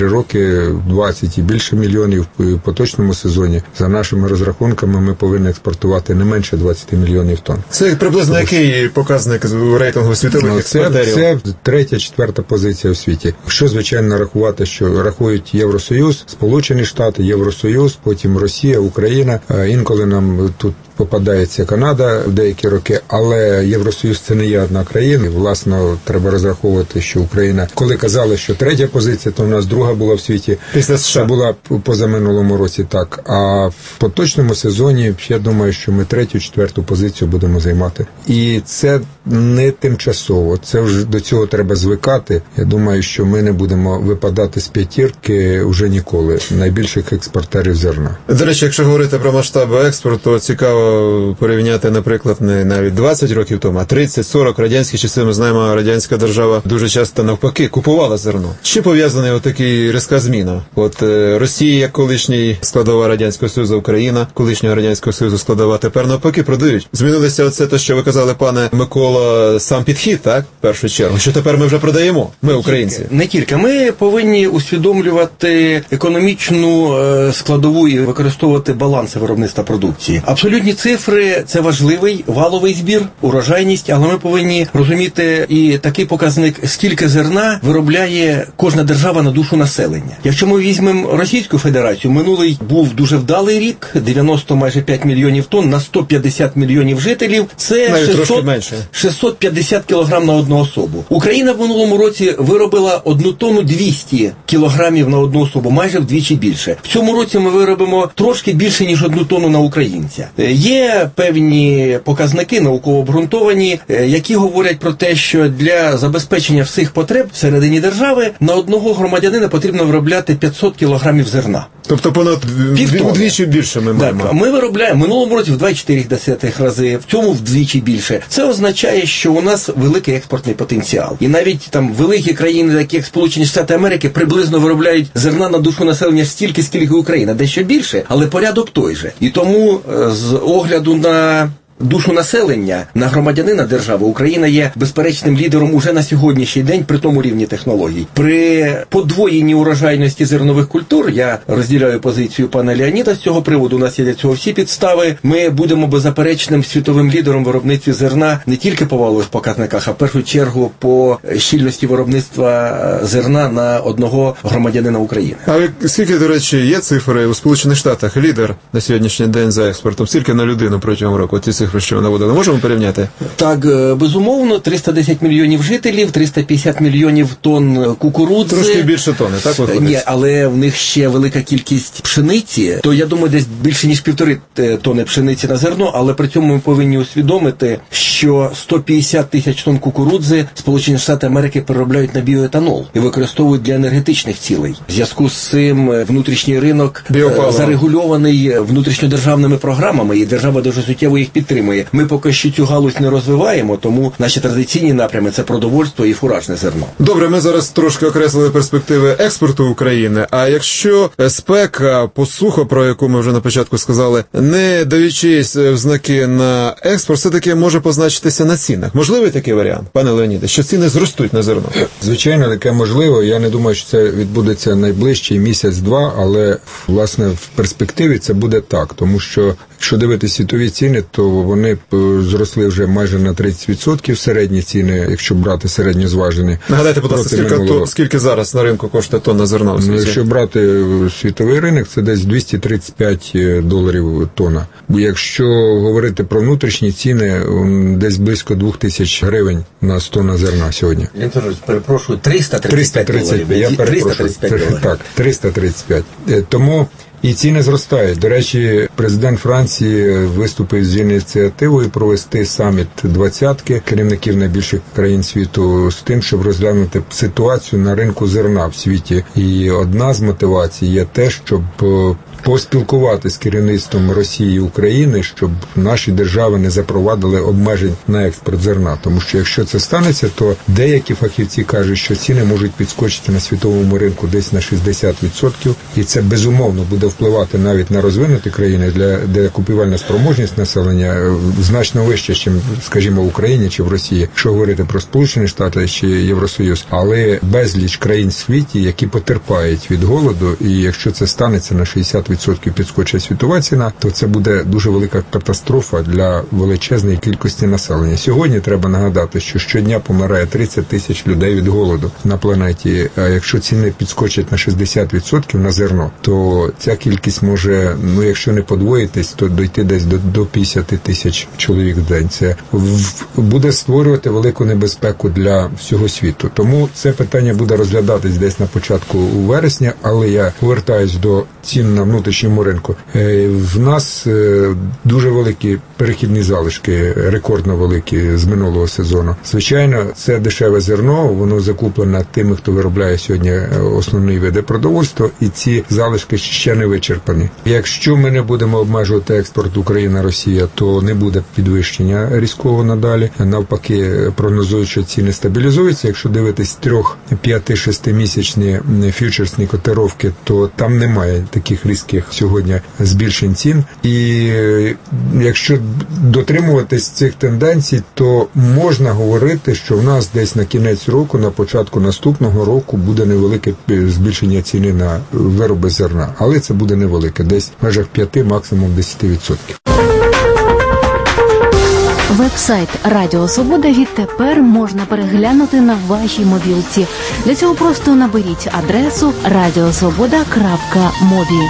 буде двадцять і більше мільйонів в поточному сезоні. За нашими розрахунками ми повинні експортувати не менше двадцять мільйонів тонн. Це приблизно Тому, який показник у рейтингу світових ну, експортерів? Це, це третя, четверта позиція у світі. Якщо, звичайно, рахувати, що рахують Євросоюз, Сполучені Штати, Євросоюз, потім Росія, Україна, інколи нам тут попадається Канада в деякі роки, але Євросоюз це не є одна країна. І, власне, треба розраховувати, що Україна, коли казали, що третя позиція, то в нас друга була в світі. Після США. Це була позаминулому році так. А в поточному сезоні, я думаю, що ми третю, четверту позицію будемо займати. І це не тимчасово. Це вже до цього треба звикати. Я думаю, що ми не будемо випадати з п'ятірки вже ніколи. Найбільших експортерів зерна. До речі, якщо говорити про масштаби експорту, цікаво порівняти, наприклад, не навіть двадцять років тому, а тридцять сорок радянські часи. Ми знаємо, радянська держава дуже часто навпаки купувала зерно. Чи пов'язаний отакий різка зміна? От е, Росія, як колишній складова Радянського Союзу, Україна, колишнього Радянського Союзу складова, тепер навпаки продають. Змінилося оце те, що ви казали, пане Микола, сам підхід, так? В першу чергу. Що тепер ми вже продаємо? Ми, українці. Не тільки. Ми повинні усвідомлювати економічну складову і використовувати баланси виробництва продукції. Абсолютні цифри – це важливий валовий збір, урожайність, але ми повинні розуміти і такий показник, скільки зерна виробляє кожна держава на душу населення. Якщо ми візьмемо Російську Федерацію, минулий був дуже вдалий рік, дев'яносто майже п'ять мільйонів тонн на сто п'ятдесят мільйонів жителів, це шістсот, шістсот п'ятдесят кілограм на одну особу. Україна в минулому році виробила одну тонну двісті кілограмів на одну особу, майже вдвічі більше. В цьому році ми виробимо трошки більше, ніж одну тонну на українця. Є певні показники науково обґрунтовані, які говорять про те, що для забезпечення всіх потреб всередині держави на одного громадянина потрібно виробляти п'ятсот кілограмів зерна. Тобто понад вдвічі більше ми маємо. Так, ми виробляємо в минулому році в два цілих чотири десятих рази, в цьому вдвічі більше. Це означає, що у нас великий експортний потенціал. І навіть там великі країни, такі як Сполучені Штати Америки, приблизно виробляють зерна на душу населення стільки, скільки Україна. Дещо більше, але порядок той же. І тому з огляду на душу населення, на громадянина держави, Україна є безперечним лідером уже на сьогоднішній день при тому рівні технологій. При подвоєнні урожайності зернових культур, я розділяю позицію пана Леоніда з цього приводу, у нас є для цього всі підстави, ми будемо беззаперечним світовим лідером виробництві зерна не тільки по валових показниках, а в першу чергу по щільності виробництва зерна на одного громадянина України. А скільки, до речі, є цифри у Сполучених Штатах лідер на сьогоднішній день за експортом? Скільки на людину протягом року? Ці цифри, що ви наводили, можемо порівняти? Так, безумовно, триста десять мільйонів жителів, триста п'ятдесят мільйонів тонн кукурудзи. Трошки більше тонни, так виходить? Ні, але в них ще велика кількість пшениці, то я думаю, десь більше ніж півтори тонни пшениці на зерно, але при цьому ми повинні усвідомити, що сто п'ятдесят тисяч тонн кукурудзи Сполучені Штати Америки переробляють на біоетанол і використовують для енергетичних цілей. В зв'язку з цим внутрішній ринок Біопалова. зарегульований внутрішньодержавними програмами, і держава дуже суттєво їх підтримує. Ми поки що цю галузь не розвиваємо, тому наші традиційні напрями – це продовольство і фуражне зерно. Добре, ми зараз трошки окреслили перспективи експорту України, а якщо спека, посуха, про яку ми вже на початку сказали, не даючись в знаки на експорт, все-таки може позначитися на цінах. Можливий такий варіант, пане Леоніде, що ціни зростуть на зерно? Звичайно, таке можливо. Я не думаю, що це відбудеться найближчий місяць-два, але, власне, в перспективі це буде так, тому що, якщо дивитися світові ціни, то вони зросли вже майже на тридцять відсотків середні ціни, якщо брати середньозважені. Нагадайте, будь ласка, скільки, то, скільки зараз на ринку коштує тонна зерна в світі? Ну, якщо брати світовий ринок, це десь двісті тридцять п'ять доларів тонна. Якщо говорити про внутрішні ціни, десь близько двох тисяч гривень на тонна зерна сьогодні. Я перепрошую, триста тридцять п'ять доларів. Я перепрошую. Так, триста тридцять п'ять. Тому і ціни зростають. До речі, президент Франції виступив з ініціативою провести саміт двадцятки керівників найбільших країн світу з тим, щоб розглянути ситуацію на ринку зерна в світі. І одна з мотивацій є те, щоб поспілкувати з керівництвом Росії і України, щоб наші держави не запровадили обмежень на експорт зерна. Тому що якщо це станеться, то деякі фахівці кажуть, що ціни можуть підскочити на світовому ринку десь на шістдесят відсотків, і це безумовно буде впливати навіть на розвинуті країни, для де купівельна спроможність населення значно вища, ніж, скажімо, в Україні чи в Росії, якщо говорити про Сполучені Штати чи Євросоюз, але безліч країн в світі, які потерпають від голоду, і якщо це станеться на шістдесят відсотків підскочить світова ціна, то це буде дуже велика катастрофа для величезної кількості населення. Сьогодні треба нагадати, що щодня помирає тридцять тисяч людей від голоду на планеті, а якщо ціни підскочать на шістдесят відсотків на зерно, то ця кількість може, ну якщо не подвоїтись, то дойти десь до, до п'ятдесят тисяч чоловік в день. Це в, буде створювати велику небезпеку для всього світу. Тому це питання буде розглядатись десь на початку у вересня, але я повертаюсь до цін на внутрішньому ринку. В нас дуже великі перехідні залишки, рекордно великі з минулого сезону. Звичайно, це дешеве зерно, воно закуплене тими, хто виробляє сьогодні основні види продовольства, і ці залишки ще не вичерпані. Якщо ми не будемо обмежувати експорт Україна-Росія, то не буде підвищення різкого надалі. Навпаки, прогнозують, що ціни стабілізуються. Якщо дивитись трьох, п'яти, шестимісячні фьючерсні котировки, то там немає таких різких сьогодні збільшень цін. І якщо дотримуватись цих тенденцій, то можна говорити, що в нас десь на кінець року, на початку наступного року буде невелике збільшення ціни на вироби зерна. Але це буде невелике, десь в межах п'яти, максимум десяти відсотків. Веб-сайт Радіо Свобода відтепер можна переглянути на вашій мобілці. Для цього просто наберіть адресу радіосвобода крапка мобі.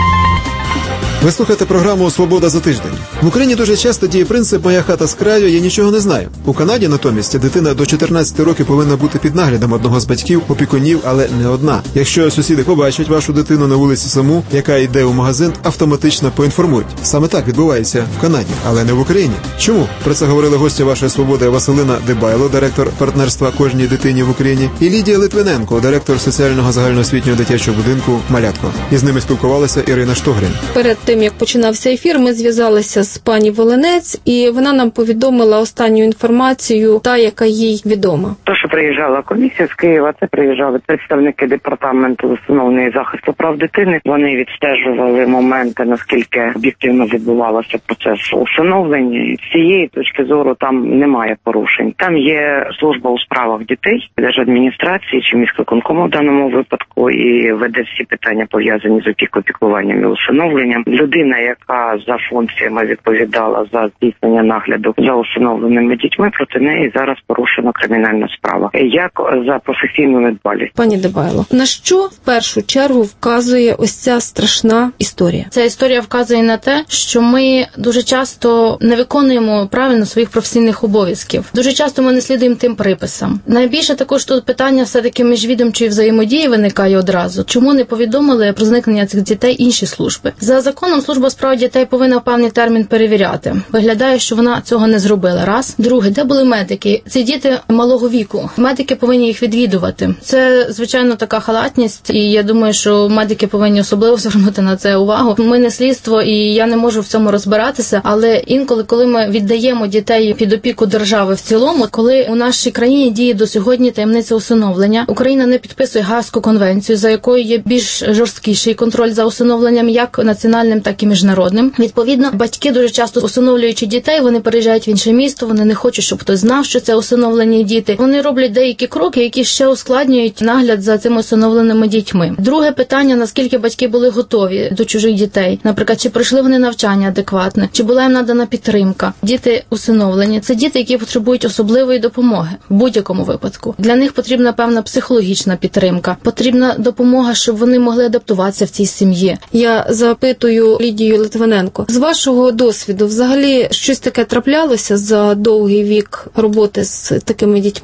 Ви слухаєте програму «Свобода за тиждень». В Україні дуже часто діє принцип «моя хата з краю, я нічого не знаю». У Канаді, натомість, дитина до чотирнадцяти років повинна бути під наглядом одного з батьків, опікунів, але не одна. Якщо сусіди побачать вашу дитину на вулиці саму, яка йде у магазин, автоматично поінформують. Саме так відбувається в Канаді, але не в Україні. Чому? Про це говорили гості вашої «Свободи» Василина Дебайло, директор партнерства «Кожній дитині в Україні», і Лідія Литвиненко, директор соціального загальноосвітнього дитячого будинку «Малятко». Із ними спілкувалася Ірина Штогрін. Перед тим, як починався ефір, ми зв'язалися з пані Волинець, і вона нам повідомила останню інформацію, та, яка їй відома. То, що приїжджала комісія з Києва, це приїжджали представники департаменту встановлення і захисту прав дитини. Вони відстежували моменти, наскільки об'єктивно відбувався процес усиновлення. І з цієї точки зору там немає порушень. Там є служба у справах дітей, держадміністрації чи міськвиконкому в даному випадку, і веде всі питання, пов'язані з опікою, піклуванням і усиновленням. Людина, яка за функціями відповідала за здійснення нагляду за усиновленими дітьми, проти неї зараз порушена кримінальна справа. Як за професійну недбалість. Пані Дебайло, на що в першу чергу вказує ось ця страшна історія? Ця історія вказує на те, що ми дуже часто не виконуємо правильно своїх професійних обов'язків. Дуже часто ми не слідуємо тим приписам. Найбільше також тут питання все-таки міжвідомчої взаємодії виникає одразу. Чому не повідомили про зникнення цих дітей інші служби? За законом служба справ дітей повинна в певний термін перевіряти. Виглядає, що вона цього не зробила. Раз. Друге, де були медики? Ці діти малого віку. Медики повинні їх відвідувати. Це, звичайно, така халатність, і я думаю, що медики повинні особливо звернути на це увагу. Ми не слідство, і я не можу в цьому розбиратися, але інколи, коли ми віддаємо дітей під опіку держави в цілому, коли у нашій країні діє до сьогодні таємниця усиновлення, Україна не підписує Гаазьку конвенцію, за якою є більш жорсткіший контроль за усиновленням, як національним, так і міжнародним. Відповідно, батьки дуже часто усиновлюючи дітей, вони переїжджають в інше місто, вони не хочуть, щоб хтось знав, що це усиновлені діти. Вони роблять деякі кроки, які ще ускладнюють нагляд за цими усиновленими дітьми. Друге питання, наскільки батьки були готові до чужих дітей. Наприклад, чи пройшли вони навчання адекватне, чи була їм надана підтримка. Діти усиновлені – це діти, які потребують особливої допомоги в будь-якому випадку. Для них потрібна певна психологічна підтримка, потрібна допомога, щоб вони могли адаптуватися в цій сім'ї. Я запитую Лідію Литвиненко, з вашого досвіду, взагалі, щось таке траплялося за довгий вік роботи з такими дітьми? Є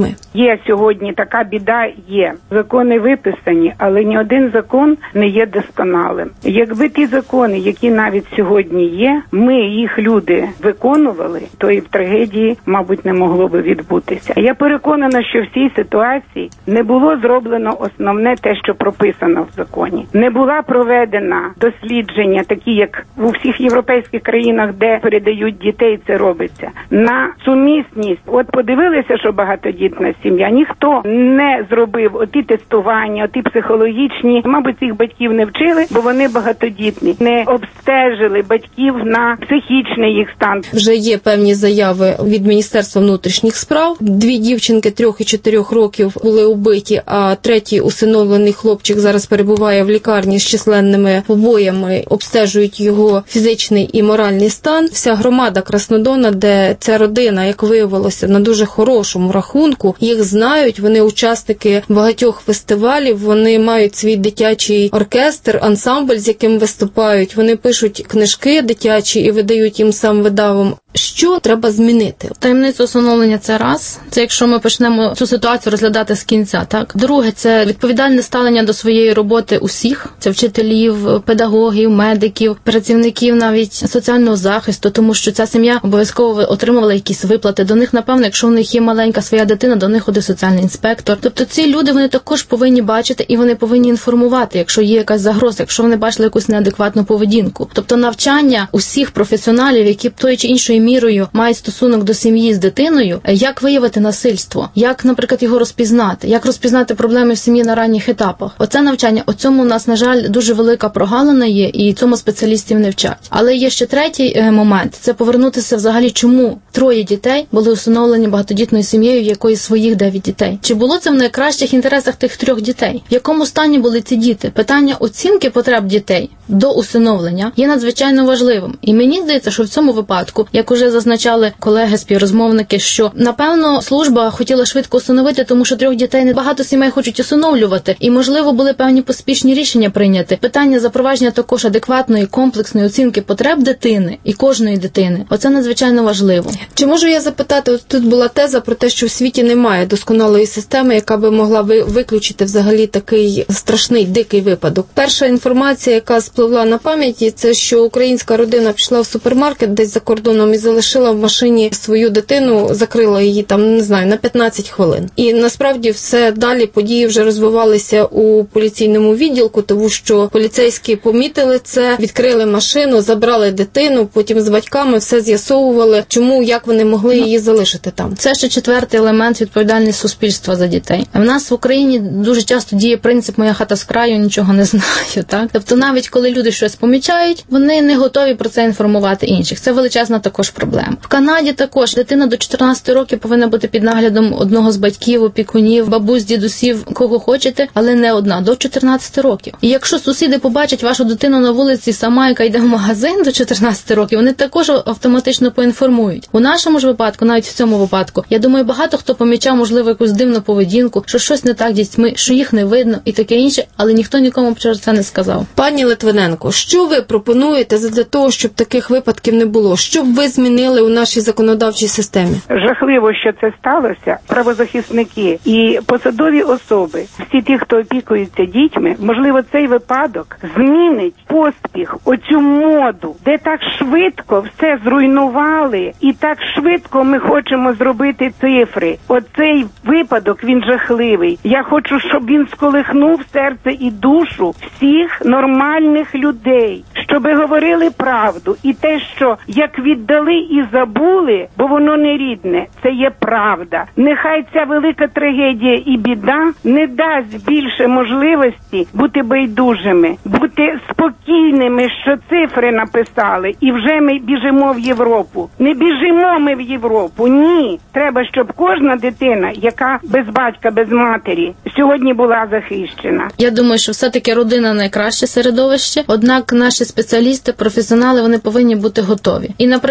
є сьогодні така біда, є. Закони виписані, але ні один закон не є досконалим. Якби ті закони, які навіть сьогодні є, ми їх, люди, виконували, то і в трагедії, мабуть, не могло би відбутися. Я переконана, що в цій ситуації не було зроблено основне те, що прописано в законі. Не була проведена дослідження, такі як у всіх європейських країнах, де передають дітей, це робиться, на сумісність. От подивилися, що багатодітна сім'я, ніхто не зробив оті тестування, оті психологічні, мабуть, цих батьків не вчили, бо вони багатодітні, не обстежили батьків на психічний їх стан. Вже є певні заяви від Міністерства внутрішніх справ. Дві дівчинки трьох і чотирьох років були убиті, а третій усиновлений хлопчик зараз перебуває в лікарні з численними побоями, обстежують його фізичний і моральний стан. Вся громада Краснодона, де ця родина, як виявилося, на дуже хорошому рахунку, їх знають, вони учасники багатьох фестивалів, вони мають свій дитячий оркестр, ансамбль, з яким виступають, вони пишуть книжки дитячі і видають їм сам видавам. Що треба змінити? Таємницю усиновлення – це раз. Це якщо ми почнемо цю ситуацію розглядати з кінця, так? Друге – це відповідальне ставлення до своєї роботи усіх. Це вчителів, педагогів, медиків, працівників навіть соціального захисту, тому що ця сім'я обов'язково отримувала якісь виплати. До них, напевно, якщо в них є маленька своя дитина, до них ходить соціальний інспектор. Тобто ці люди, вони також повинні бачити і вони повинні інформувати, якщо є якась загроза, якщо вони бачили якусь неадекватну поведінку. Тобто навчання усіх професіоналів, які тою чи іншою мірою мають стосунок до сім'ї з дитиною, як виявити насильство, як, наприклад, його розпізнати, як розпізнати проблеми в сім'ї на ранніх етапах. Оце навчання, у цьому у нас, на жаль, дуже велика прогалина є, і цьому спеціалістів не вчать. Але є ще третій момент, це повернутися взагалі, чому троє дітей були усиновлені багатодітною сім'єю, в якої своїх дев'ять дітей. Чи було це в найкращих інтересах тих трьох дітей? В якому стані були ці діти? Питання оцінки потреб дітей до усиновлення є надзвичайно важливим. І мені здається, що в цьому випадку, як уже зазначали колеги-співрозмовники, що, напевно, служба хотіла швидко усиновити, тому що трьох дітей не багато сімей хочуть усиновлювати. І, можливо, були певні поспішні рішення прийняти. Питання запровадження також адекватної, комплексної оцінки потреб дитини і кожної дитини. Оце надзвичайно важливо. Чи можу я запитати, от тут була теза про те, що в світі немає досконалої системи, яка би могла виключити взагалі такий страшний, дикий випадок. Перша інформація, яка спливла на пам'яті, це що українська родина пішла в супермаркет десь за кордоном і залишила в машині свою дитину, закрила її там, не знаю, на п'ятнадцять хвилин. І насправді все далі події вже розвивалися у поліційному відділку, тому що поліцейські помітили це, відкрили машину, забрали дитину, потім з батьками все з'ясовували, чому, як вони могли її залишити там. Це ще четвертий елемент – відповідальність суспільства за дітей. В нас в Україні дуже часто діє принцип «моя хата з краю, нічого не знаю». Так? Тобто навіть коли люди щось помічають, вони не готові про це інформувати інших. Це величезна також проблема. В Канаді також дитина до чотирнадцяти років повинна бути під наглядом одного з батьків, опікунів, бабусь, дідусів, кого хочете, але не одна, до чотирнадцяти років. І якщо сусіди побачать вашу дитину на вулиці сама, яка йде в магазин до чотирнадцяти років, вони також автоматично поінформують. У нашому ж випадку, навіть в цьому випадку, я думаю, багато хто помічав, можливо, якусь дивну поведінку, що щось не так з дітьми, що їх не видно і таке інше, але ніхто нікому про це не сказав. Пані Литвиненко, що ви пропонуєте для того, щоб таких випадків не було? Що б ви змінили у нашій законодавчій системі? Жахливо, що це сталося. Правозахисники і посадові особи, всі ті, хто опікуються дітьми, можливо, цей випадок змінить поспіх, оцю моду, де так швидко все зруйнували і так швидко ми хочемо зробити цифри. Оцей випадок, він жахливий. Я хочу, щоб він сколихнув серце і душу всіх нормальних людей, щоб говорили правду. І те, що як віддали і забули, бо воно не рідне, це є правда. Нехай ця велика трагедія і біда не дасть більше можливості бути байдужими, бути спокійними, що цифри написали, і вже ми біжимо в Європу. Не біжимо ми в Європу, ні. Треба, щоб кожна дитина, яка без батька, без матері, сьогодні була захищена. Я думаю, що все-таки родина найкраще середовище, однак наші спеціалісти, професіонали, вони повинні бути готові. І, наприклад, знову ж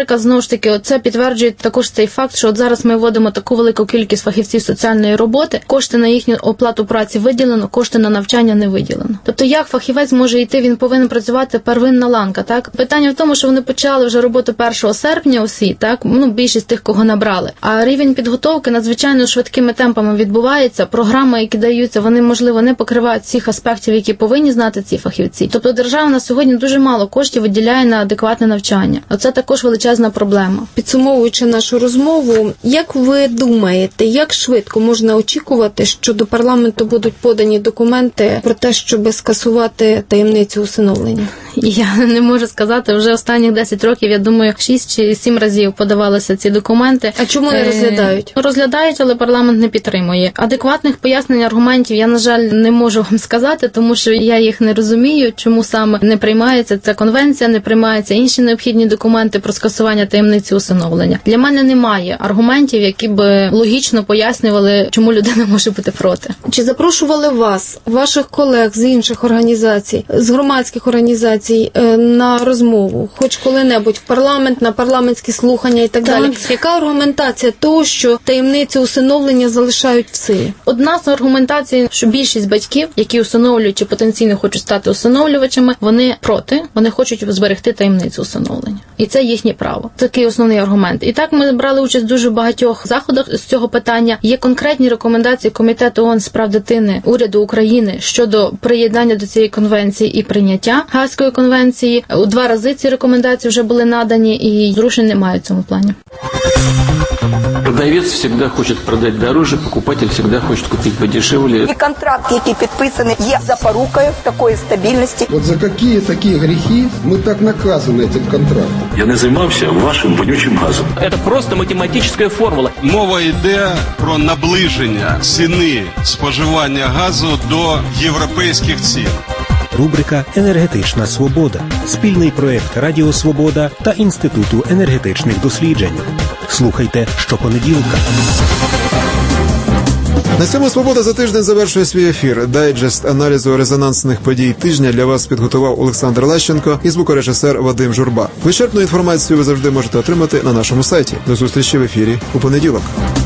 ж таки, оце підтверджує також цей факт, що от зараз ми вводимо таку велику кількість фахівців соціальної роботи, кошти на їхню оплату праці виділено, кошти на навчання не виділено. Тобто як фахівець може йти, він повинен працювати первинна ланка, так? Питання в тому, що вони почали вже роботу першого серпня усі, так? Ну, більшість тих, кого набрали. А рівень підготовки надзвичайно швидкими темпами відбувається. Програми, які даються, вони, можливо, не покривають всіх аспектів, які повинні знати ці фахівці. Тобто держава на сьогодні дуже мало коштів виділяє на адекватне навчання. Оце також величезна проблема. Підсумовуючи нашу розмову, як ви думаєте, як швидко можна очікувати, що до парламенту будуть подані документи про те, щоб скасувати таємницю усиновлення? Я не можу сказати, вже останніх десять років, я думаю, шість чи сім разів подавалися ці документи. А чому не розглядають? Розглядають, але парламент не підтримує. Адекватних пояснень, аргументів я, на жаль, не можу вам сказати, тому що я їх не розумію, чому саме не приймається ця конвенція, не приймаються інші необхідні документи про скасування таємниці усиновлення. Для мене немає аргументів, які б логічно пояснювали, чому людина може бути проти. Чи запрошували вас, ваших колег з інших організацій, з громадських організацій на розмову, хоч коли-небудь в парламент, на парламентські слухання і так, так далі? Яка аргументація того, що таємницю усиновлення залишають в силі? Одна з аргументацій, що більшість батьків, які усиновлюють чи потенційно хочуть стати усиновлювачами, вони проти, вони хочуть зберегти таємницю усиновлення. І це їхнє право. Такий основний аргумент. І так ми брали участь в дуже багатьох заходах з цього питання. Є конкретні рекомендації Комітету ООН з прав дитини, уряду України щодо приєднання до цієї конвенції і прийняття Гаазької конвенції. У два рази ці рекомендації вже були надані, і зрушень немає в цьому плані. Продавец всегда хочет продать дороже, покупатель всегда хочет купить подешевле. І контракт, який підписаний, є запорукою такої стабільності. От за які такі гріхи ми так наказані цим контрактом? Я не займався вашим вонючим газом. Це просто математична формула. Мова йде про наближення ціни споживання газу до європейських цін. Рубрика «Енергетична свобода» – спільний проєкт Радіо Свобода та Інституту енергетичних досліджень. Слухайте щопонеділка. На цьому «Свобода» за тиждень завершує свій ефір. Дайджест аналізу резонансних подій тижня для вас підготував Олександр Лащенко і звукорежисер Вадим Журба. Вичерпну інформацію ви завжди можете отримати на нашому сайті. До зустрічі в ефірі у понеділок.